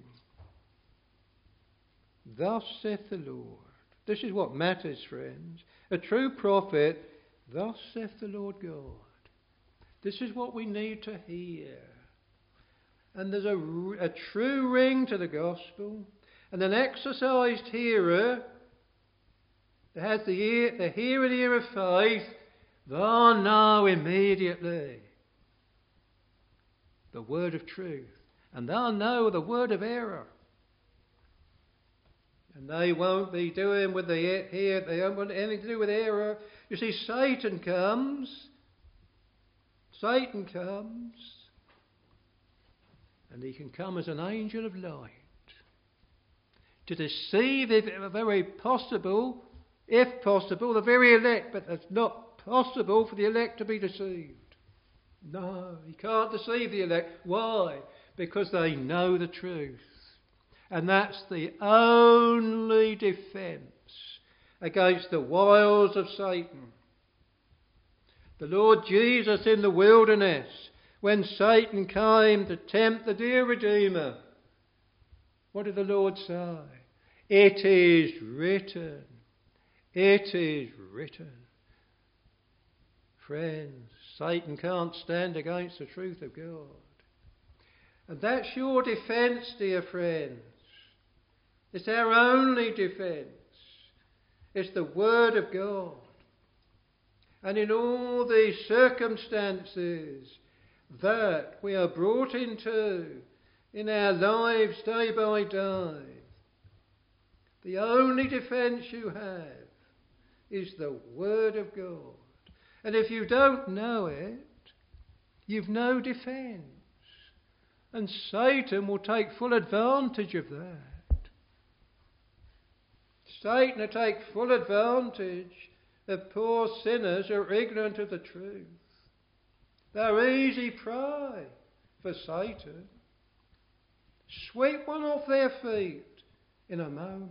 Speaker 2: Thus saith the Lord. This is what matters, friends. A true prophet, thus saith the Lord God. This is what we need to hear. And there's a, a true ring to the gospel. And an exercised hearer that has the, ear, the hearing ear of faith, they'll know immediately the word of truth. And they'll know the word of error. And they won't be doing with the here, they don't want anything to do with error. You see, Satan comes, Satan comes, and he can come as an angel of light to deceive, if very possible, if possible, the very elect, but it's not possible for the elect to be deceived. No, he can't deceive the elect. Why? Because they know the truth. And that's the only defence against the wiles of Satan. The Lord Jesus in the wilderness, when Satan came to tempt the dear Redeemer, what did the Lord say? It is written. It is written. Friends, Satan can't stand against the truth of God. And that's your defence, dear friends. It's our only defence. It's the Word of God. And in all these circumstances that we are brought into in our lives day by day, the only defence you have is the Word of God. And if you don't know it, you've no defence. And Satan will take full advantage of that. Satan will take full advantage of poor sinners who are ignorant of the truth. They're easy prey for Satan. Sweep one off their feet in a moment.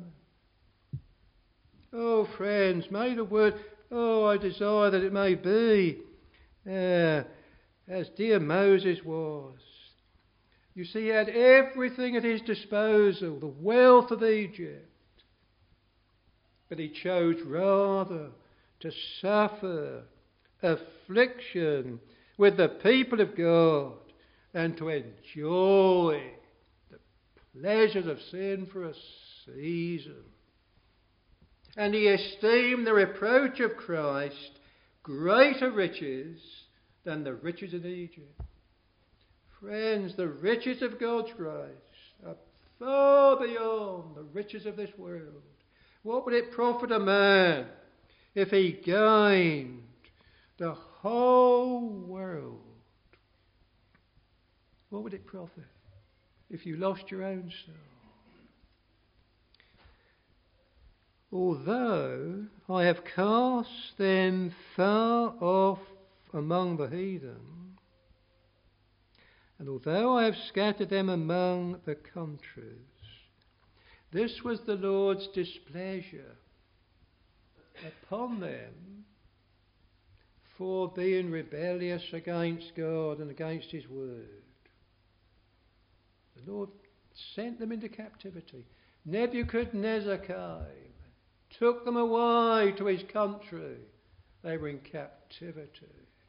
Speaker 2: Oh, friends, may the word, oh, I desire that it may be uh, as dear Moses was. You see, he had everything at his disposal, the wealth of Egypt. But he chose rather to suffer affliction with the people of God than to enjoy the pleasures of sin for a season. And he esteemed the reproach of Christ greater riches than the riches in Egypt. Friends, the riches of God's grace are far beyond the riches of this world. What would it profit a man if he gained the whole world? What would it profit if you lost your own soul? Although I have cast them far off among the heathen, And although I have scattered them among the countries, this was the Lord's displeasure upon them for being rebellious against God and against his word. The Lord sent them into captivity. Nebuchadnezzar came, took them away to his country. They were in captivity.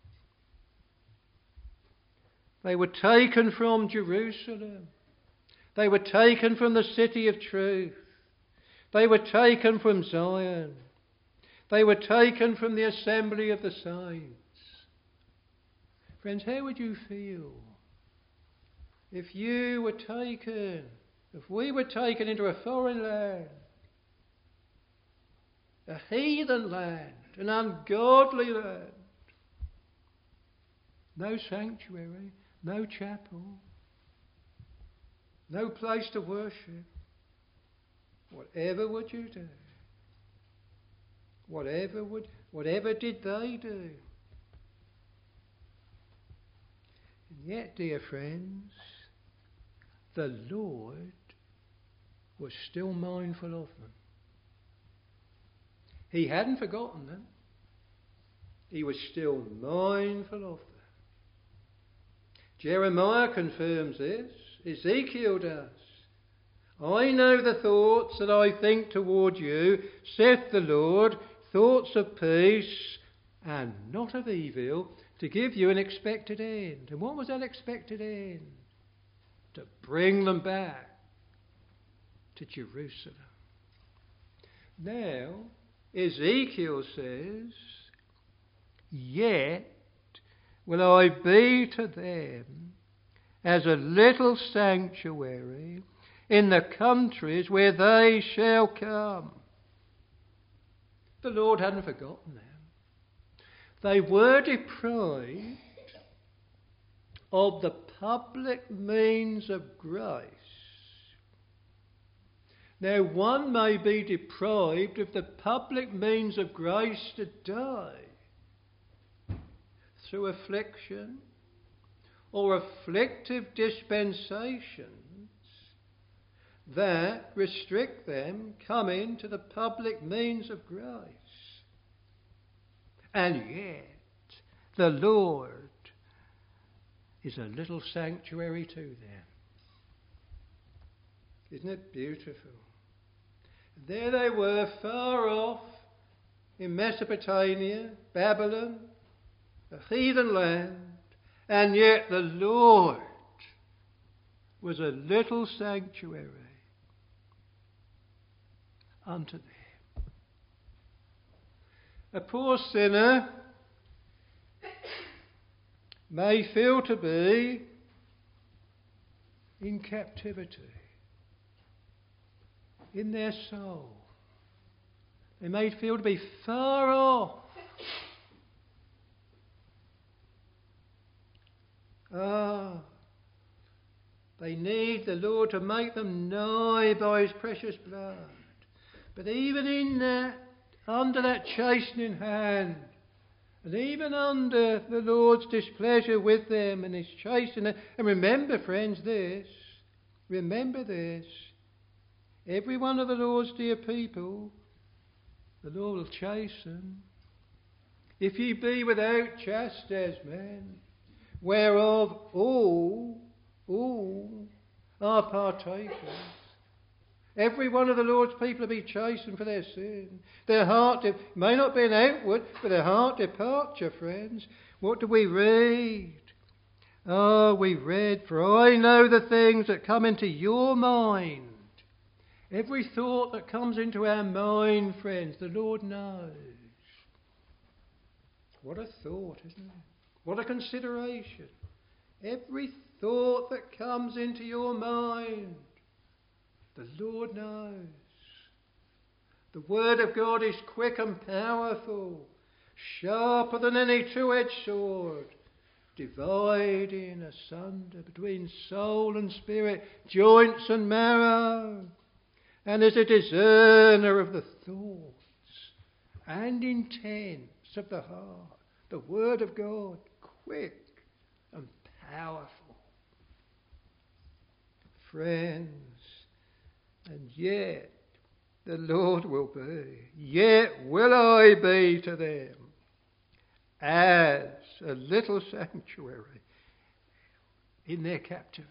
Speaker 2: They were taken from Jerusalem. They were taken from the city of truth. They were taken from Zion. They were taken from the assembly of the saints. Friends, how would you feel if you were taken, if we were taken into a foreign land, a heathen land, an ungodly land, no sanctuary, no chapel, no place to worship? Whatever would you do? Whatever would, whatever did they do? And yet, dear friends, the Lord was still mindful of them. He hadn't forgotten them. He was still mindful of them. Jeremiah confirms this. Ezekiel does. I know the thoughts that I think toward you, saith the Lord, thoughts of peace and not of evil, to give you an expected end. And what was that expected end? To bring them back to Jerusalem. Now, Ezekiel says, yet will I be to them as a little sanctuary in the countries where they shall come. The Lord hadn't forgotten them. They were deprived of the public means of grace. Now, one may be deprived of the public means of grace today through affliction or afflictive dispensations that restrict them coming to the public means of grace. And yet, the Lord is a little sanctuary to them. Isn't it beautiful? There they were, far off in Mesopotamia, Babylon, a heathen land, and yet the Lord was a little sanctuary unto them. A poor sinner may feel to be in captivity in their soul. They may feel to be far off. Ah, they need the Lord to make them nigh by his precious blood. But even in that, under that chastening hand, and even under the Lord's displeasure with them and his chastening, and remember, friends, this, remember this, every one of the Lord's dear people, the Lord will chasten. If ye be without chastisement, whereof all, all are partakers. Every one of the Lord's people will be chastened for their sin. Their heart de- may not be an outward, but their heart departure, friends. What do we read? Oh, we read, for I know the things that come into your mind. Every thought that comes into our mind, friends, the Lord knows. What a thought, isn't it? What a consideration. Every thought that comes into your mind, the Lord knows. The Word of God is quick and powerful, sharper than any two-edged sword, dividing asunder between soul and spirit, joints and marrow, and is a discerner of the thoughts and intents of the heart. The Word of God, quick and powerful. friends. And yet the Lord will be, yet will I be to them as a little sanctuary in their captivity.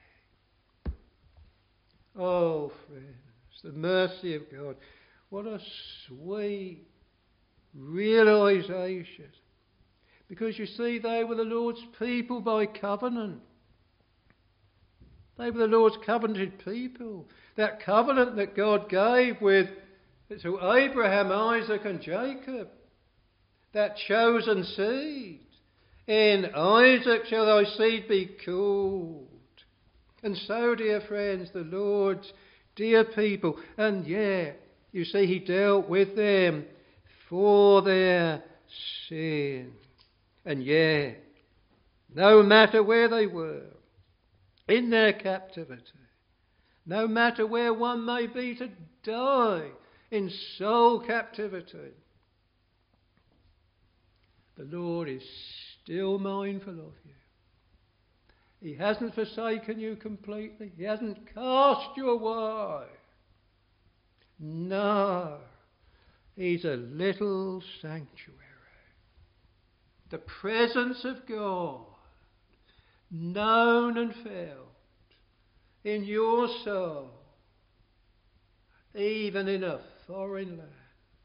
Speaker 2: Oh, friends, the mercy of God. What a sweet realisation. Because you see, they were the Lord's people by covenant. They were the Lord's covenanted people. That covenant that God gave with to Abraham, Isaac and Jacob. That chosen seed. In Isaac shall thy seed be called. And so, dear friends, the Lord's dear people. And yet, you see, he dealt with them for their sin. And yet, no matter where they were, in their captivity, no matter where one may be to die in soul captivity, the Lord is still mindful of you. He hasn't forsaken you completely. He hasn't cast you away. No, he's a little sanctuary. The presence of God, known and felt in your soul, even in a foreign land,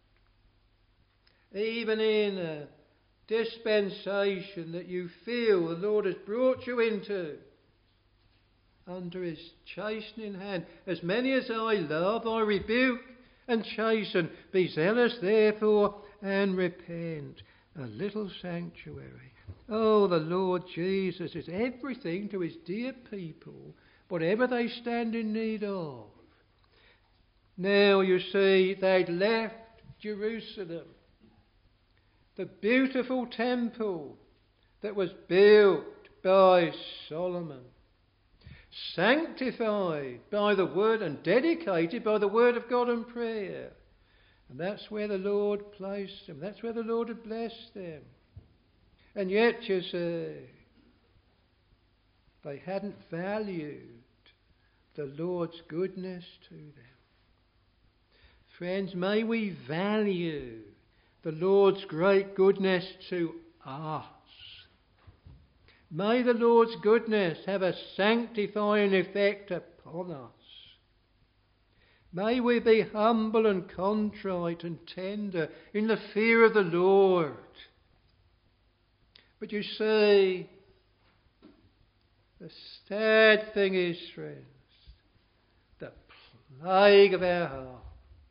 Speaker 2: even in a dispensation that you feel the Lord has brought you into, under his chastening hand. As many as I love, I rebuke and chasten. Be zealous, therefore, and repent. A little sanctuary. Oh, the Lord Jesus is everything to his dear people, whatever they stand in need of. Now, you see, they'd left Jerusalem, the beautiful temple that was built by Solomon, sanctified by the word and dedicated by the word of God and prayer. And that's where the Lord placed them. That's where the Lord had blessed them. And yet, you see, they hadn't valued the Lord's goodness to them. Friends, may we value the Lord's great goodness to us. May the Lord's goodness have a sanctifying effect upon us. May we be humble and contrite and tender in the fear of the Lord. But you see, the sad thing is, friends, the plague of our heart.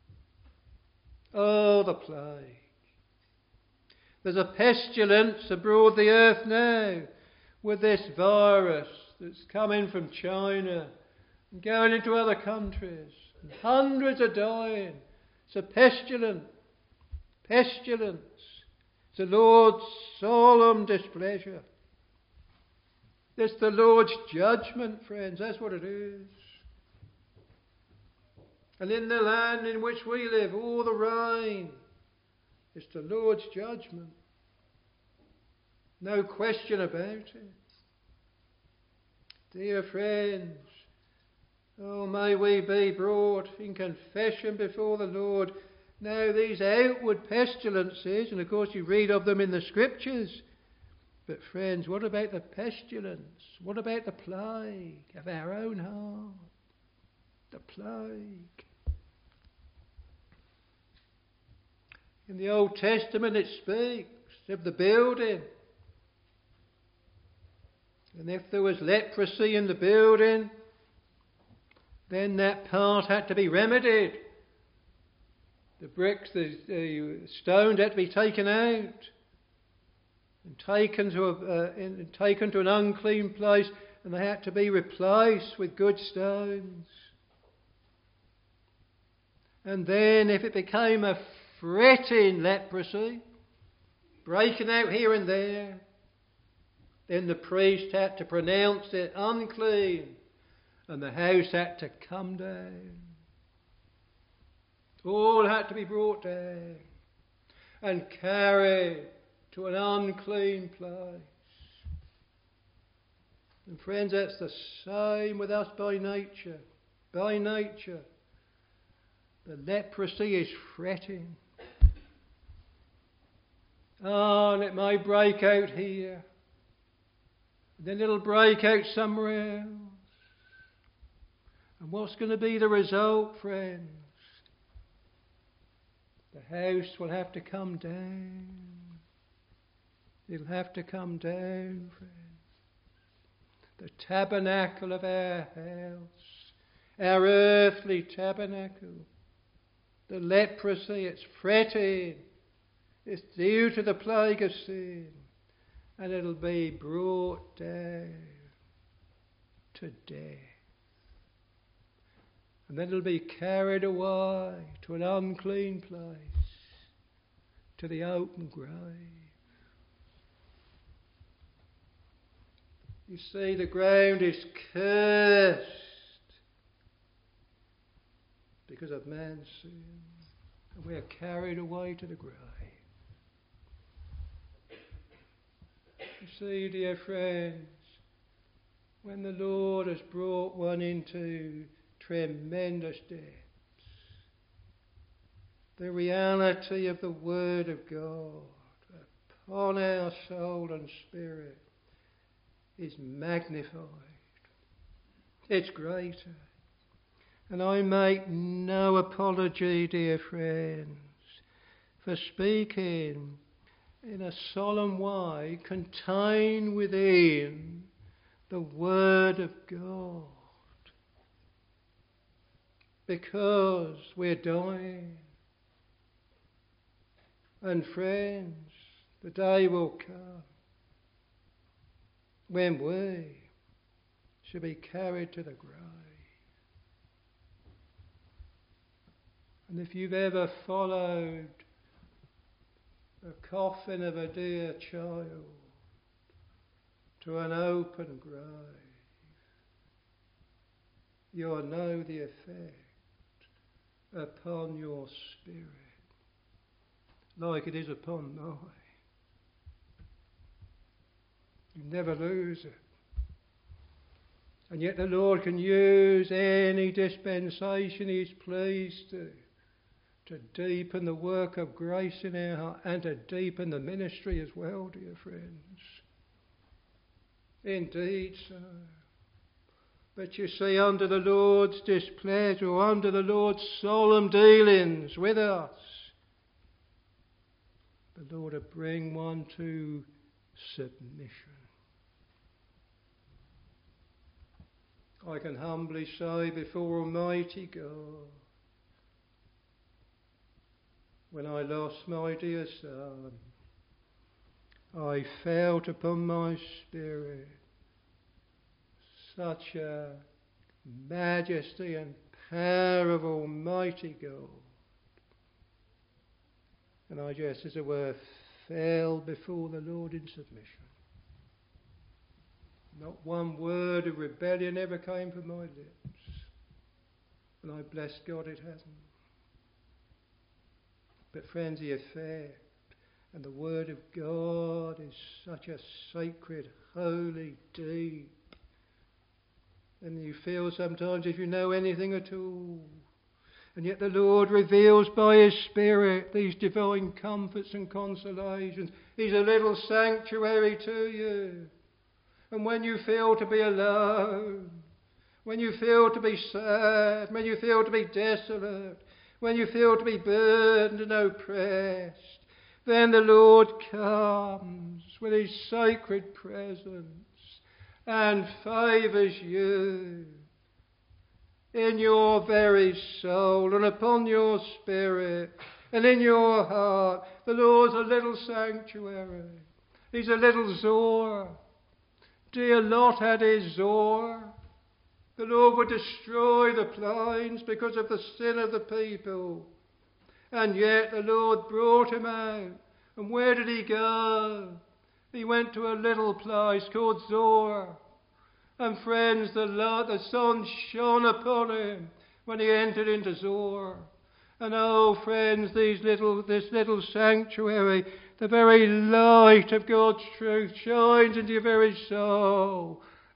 Speaker 2: Oh, the plague. There's a pestilence abroad the earth now with this virus that's coming from China and going into other countries. And hundreds are dying. It's a pestilence. Pestilence. It's the Lord's solemn displeasure. It's the Lord's judgment, friends. That's what it is. And in the land in which we live, all the rain, it's the Lord's judgment. No question about it. Dear friends, oh, may we be brought in confession before the Lord. Now, these outward pestilences, and of course you read of them in the Scriptures. But friends, what about the pestilence? What about the plague of our own heart? The plague. In the Old Testament it speaks of the building. And if there was leprosy in the building, then that part had to be remedied. The bricks, the, the stones had to be taken out and taken to, a, uh, in, taken to an unclean place, and they had to be replaced with good stones. And then if it became a fretting leprosy, breaking out here and there, then the priest had to pronounce it unclean and the house had to come down. All had to be brought down and carried to an unclean place. And friends, that's the same with us by nature. By nature. The leprosy is fretting. Oh, and it may break out here. Then it'll break out somewhere else. And what's going to be the result, friends? The house will have to come down. It'll have to come down, friends. The tabernacle of our house, our earthly tabernacle, the leprosy, it's fretting. It's due to the plague of sin. And it'll be brought down to death. And then it'll be carried away to an unclean place, to the open grave. You see, the ground is cursed because of man's sin. And we are carried away to the grave. You see, dear friends, when the Lord has brought one into tremendous depths, the reality of the Word of God upon our soul and spirit is magnified. It's greater. And I make no apology, dear friends, for speaking in a solemn way, contained within the Word of God. Because we're dying. And friends, the day will come when we shall be carried to the grave. And if you've ever followed the coffin of a dear child to an open grave, you'll know the effect upon your spirit, like it is upon mine. You never lose it. And yet the Lord can use any dispensation He's pleased to, to deepen the work of grace in our heart and to deepen the ministry as well, dear friends. Indeed so. But you see, under the Lord's displeasure, or under the Lord's solemn dealings with us, the Lord will bring one to submission. I can humbly say before Almighty God, when I lost my dear son, I felt upon my spirit such a majesty and power of Almighty God. And I just, as it were, fell before the Lord in submission. Not one word of rebellion ever came from my lips. And I bless God it hasn't. But friends, the effect and the Word of God is such a sacred, holy, deep. And you feel sometimes if you know anything at all. And yet the Lord reveals by His Spirit these divine comforts and consolations. He's a little sanctuary to you. And when you feel to be alone, when you feel to be sad, when you feel to be desolate, when you feel to be burdened and oppressed, then the Lord comes with His sacred presence and favours you in your very soul and upon your spirit and in your heart. The Lord's a little sanctuary. He's a little Zoar. Dear Lot had his Zoar. The Lord would destroy the plains because of the sin of the people. And yet the Lord brought him out. And where did he go? He went to a little place called Zoar. And friends, the, Lord, the sun shone upon him when he entered into Zoar. And oh, friends, these little, this little sanctuary, the very light of God's truth shines into your very soul.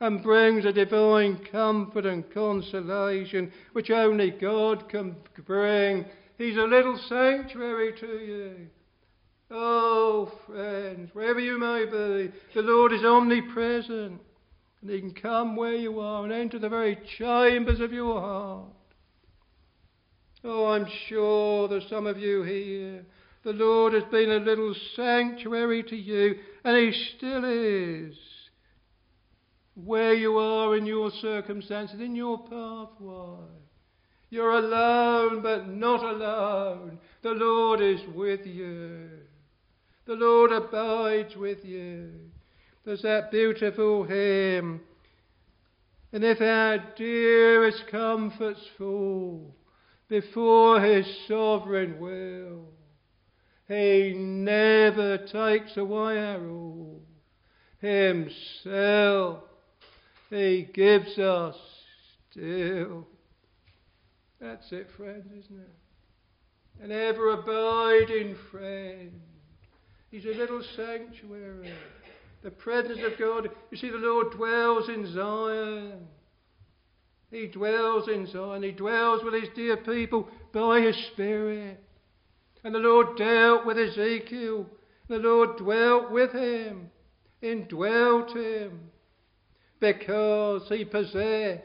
Speaker 2: and brings a divine comfort and consolation which only God can bring. He's a little sanctuary to you. Oh, friends, wherever you may be, the Lord is omnipresent, and He can come where you are and enter the very chambers of your heart. Oh, I'm sure there's some of you here. The Lord has been a little sanctuary to you, and He still is. Where you are in your circumstances, in your pathway. You're alone, but not alone. The Lord is with you. The Lord abides with you. There's that beautiful hymn. And if our dearest comforts fall before His sovereign will, He never takes away our all. Himself He gives us still. That's it, friends, isn't it? An ever-abiding friend. He's a little sanctuary. The presence of God. You see, the Lord dwells in Zion. He dwells in Zion. He dwells with His dear people by His Spirit. And the Lord dealt with Ezekiel. The Lord dwelt with him, indwelt him, because he possessed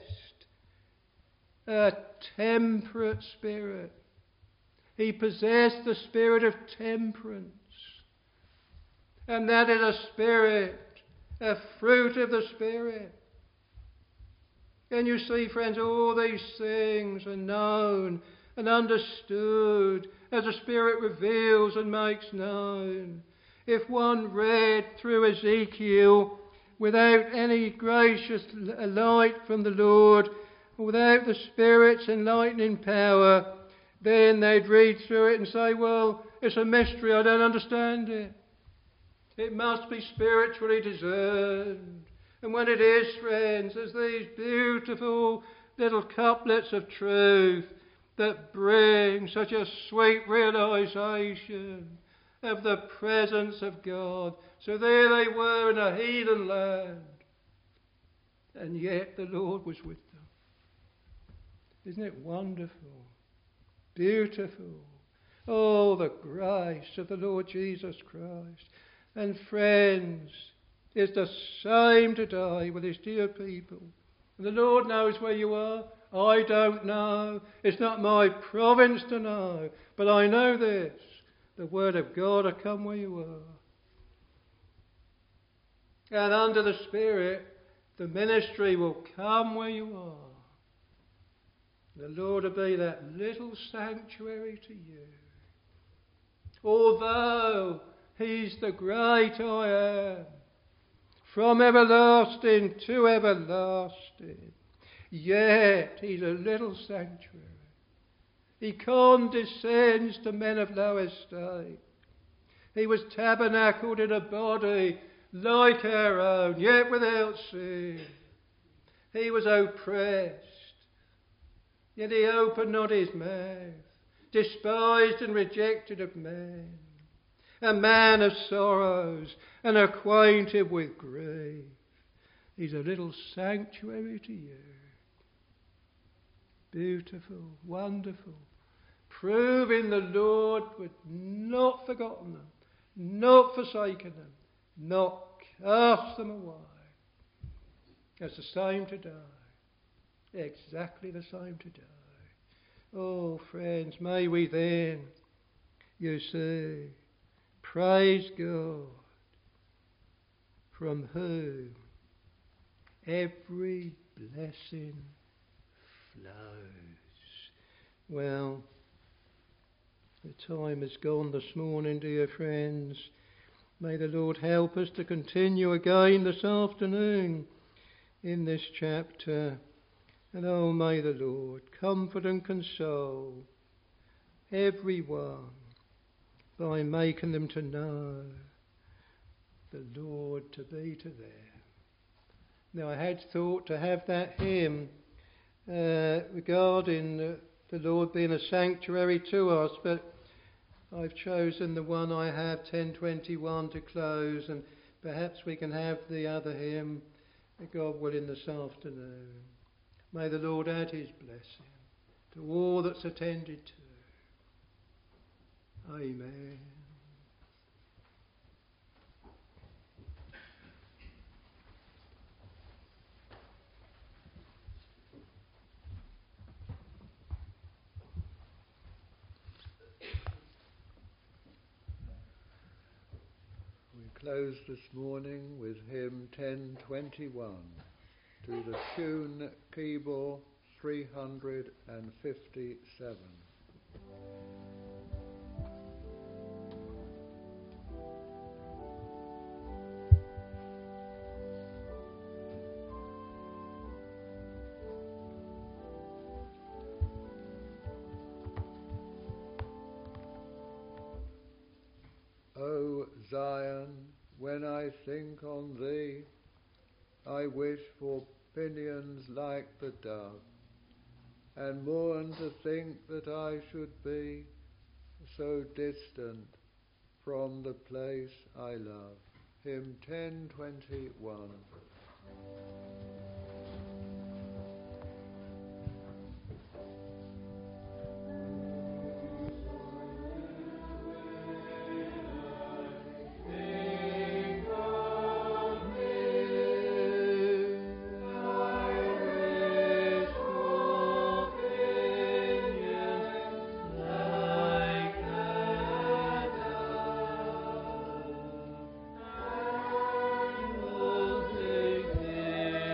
Speaker 2: a temperate spirit. He possessed the spirit of temperance. And that is a spirit, a fruit of the Spirit. And you see, friends, all these things are known and understood as the Spirit reveals and makes known. If one read through Ezekiel without any gracious light from the Lord, without the Spirit's enlightening power, then they'd read through it and say, well, it's a mystery, I don't understand it. It must be spiritually discerned. And when it is, friends, there's these beautiful little couplets of truth that bring such a sweet realization of the presence of God. So there they were in a heathen land, and yet the Lord was with them. Isn't it wonderful? Beautiful. Oh, the grace of the Lord Jesus Christ. And friends, it's the same today with His dear people. And the Lord knows where you are. I don't know. It's not my province to know. But I know this. The Word of God will come where you are. And under the Spirit, the ministry will come where you are. The Lord will be that little sanctuary to you. Although He's the great I am, from everlasting to everlasting, yet He's a little sanctuary. He condescends to men of low estate. He was tabernacled in a body like our own, yet without sin. He was oppressed, yet He opened not His mouth, despised and rejected of men, a man of sorrows and acquainted with grief. He's a little sanctuary to you. Beautiful, wonderful, proving the Lord would not forgotten them, not forsaken them, not cast them away. It's the same today. Exactly the same today. Oh, friends, may we then, you see, praise God, from whom every blessing flows. Well, the time has gone this morning, dear friends. May the Lord help us to continue again this afternoon in this chapter. And oh, may the Lord comfort and console everyone by making them to know the Lord to be to them. Now, I had thought to have that hymn uh, regarding uh, the Lord being a sanctuary to us, but I've chosen the one I have, ten twenty-one, to close, and perhaps we can have the other hymn God willing this afternoon, may the Lord add his blessing to all that's attended to. Amen.
Speaker 1: We close this morning with hymn ten twenty-one to the tune Keyboard three hundred fifty-seven. O Zion, when I think on thee, I wish for pinions like the dove, and mourn to think that I should be so distant from the place I love. Hymn ten twenty-one.
Speaker 2: Take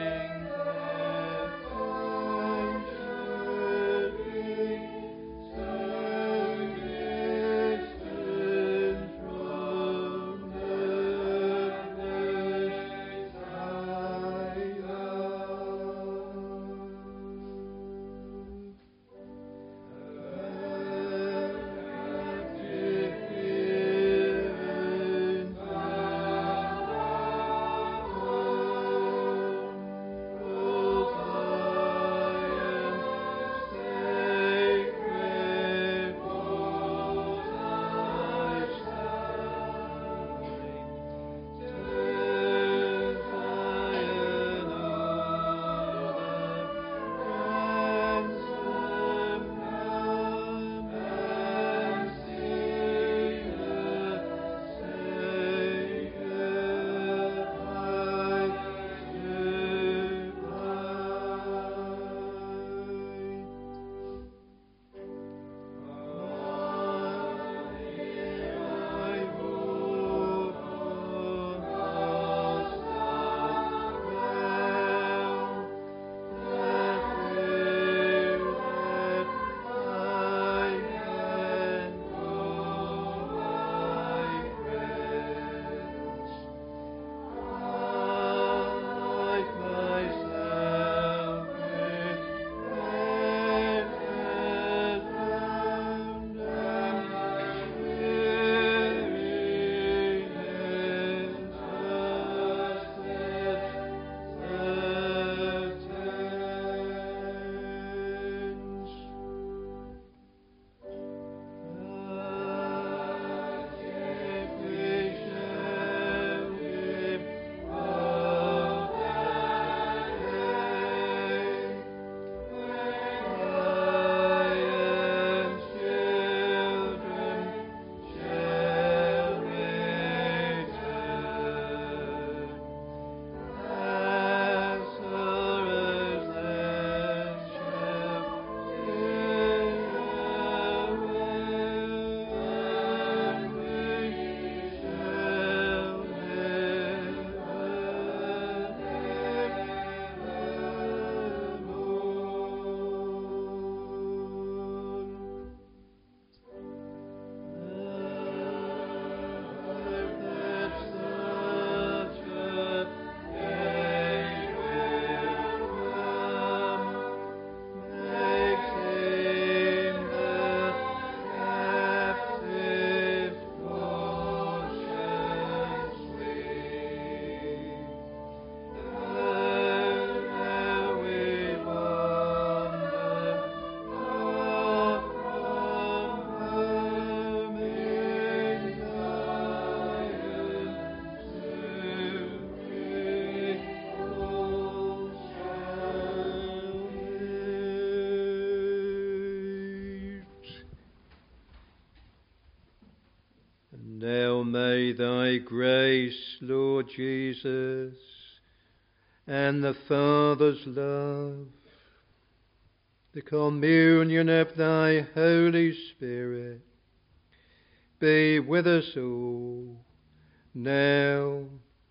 Speaker 2: may thy grace, Lord Jesus, and the Father's love, the communion of thy Holy Spirit, be with us all, now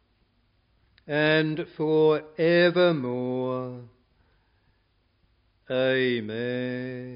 Speaker 2: and for evermore. Amen.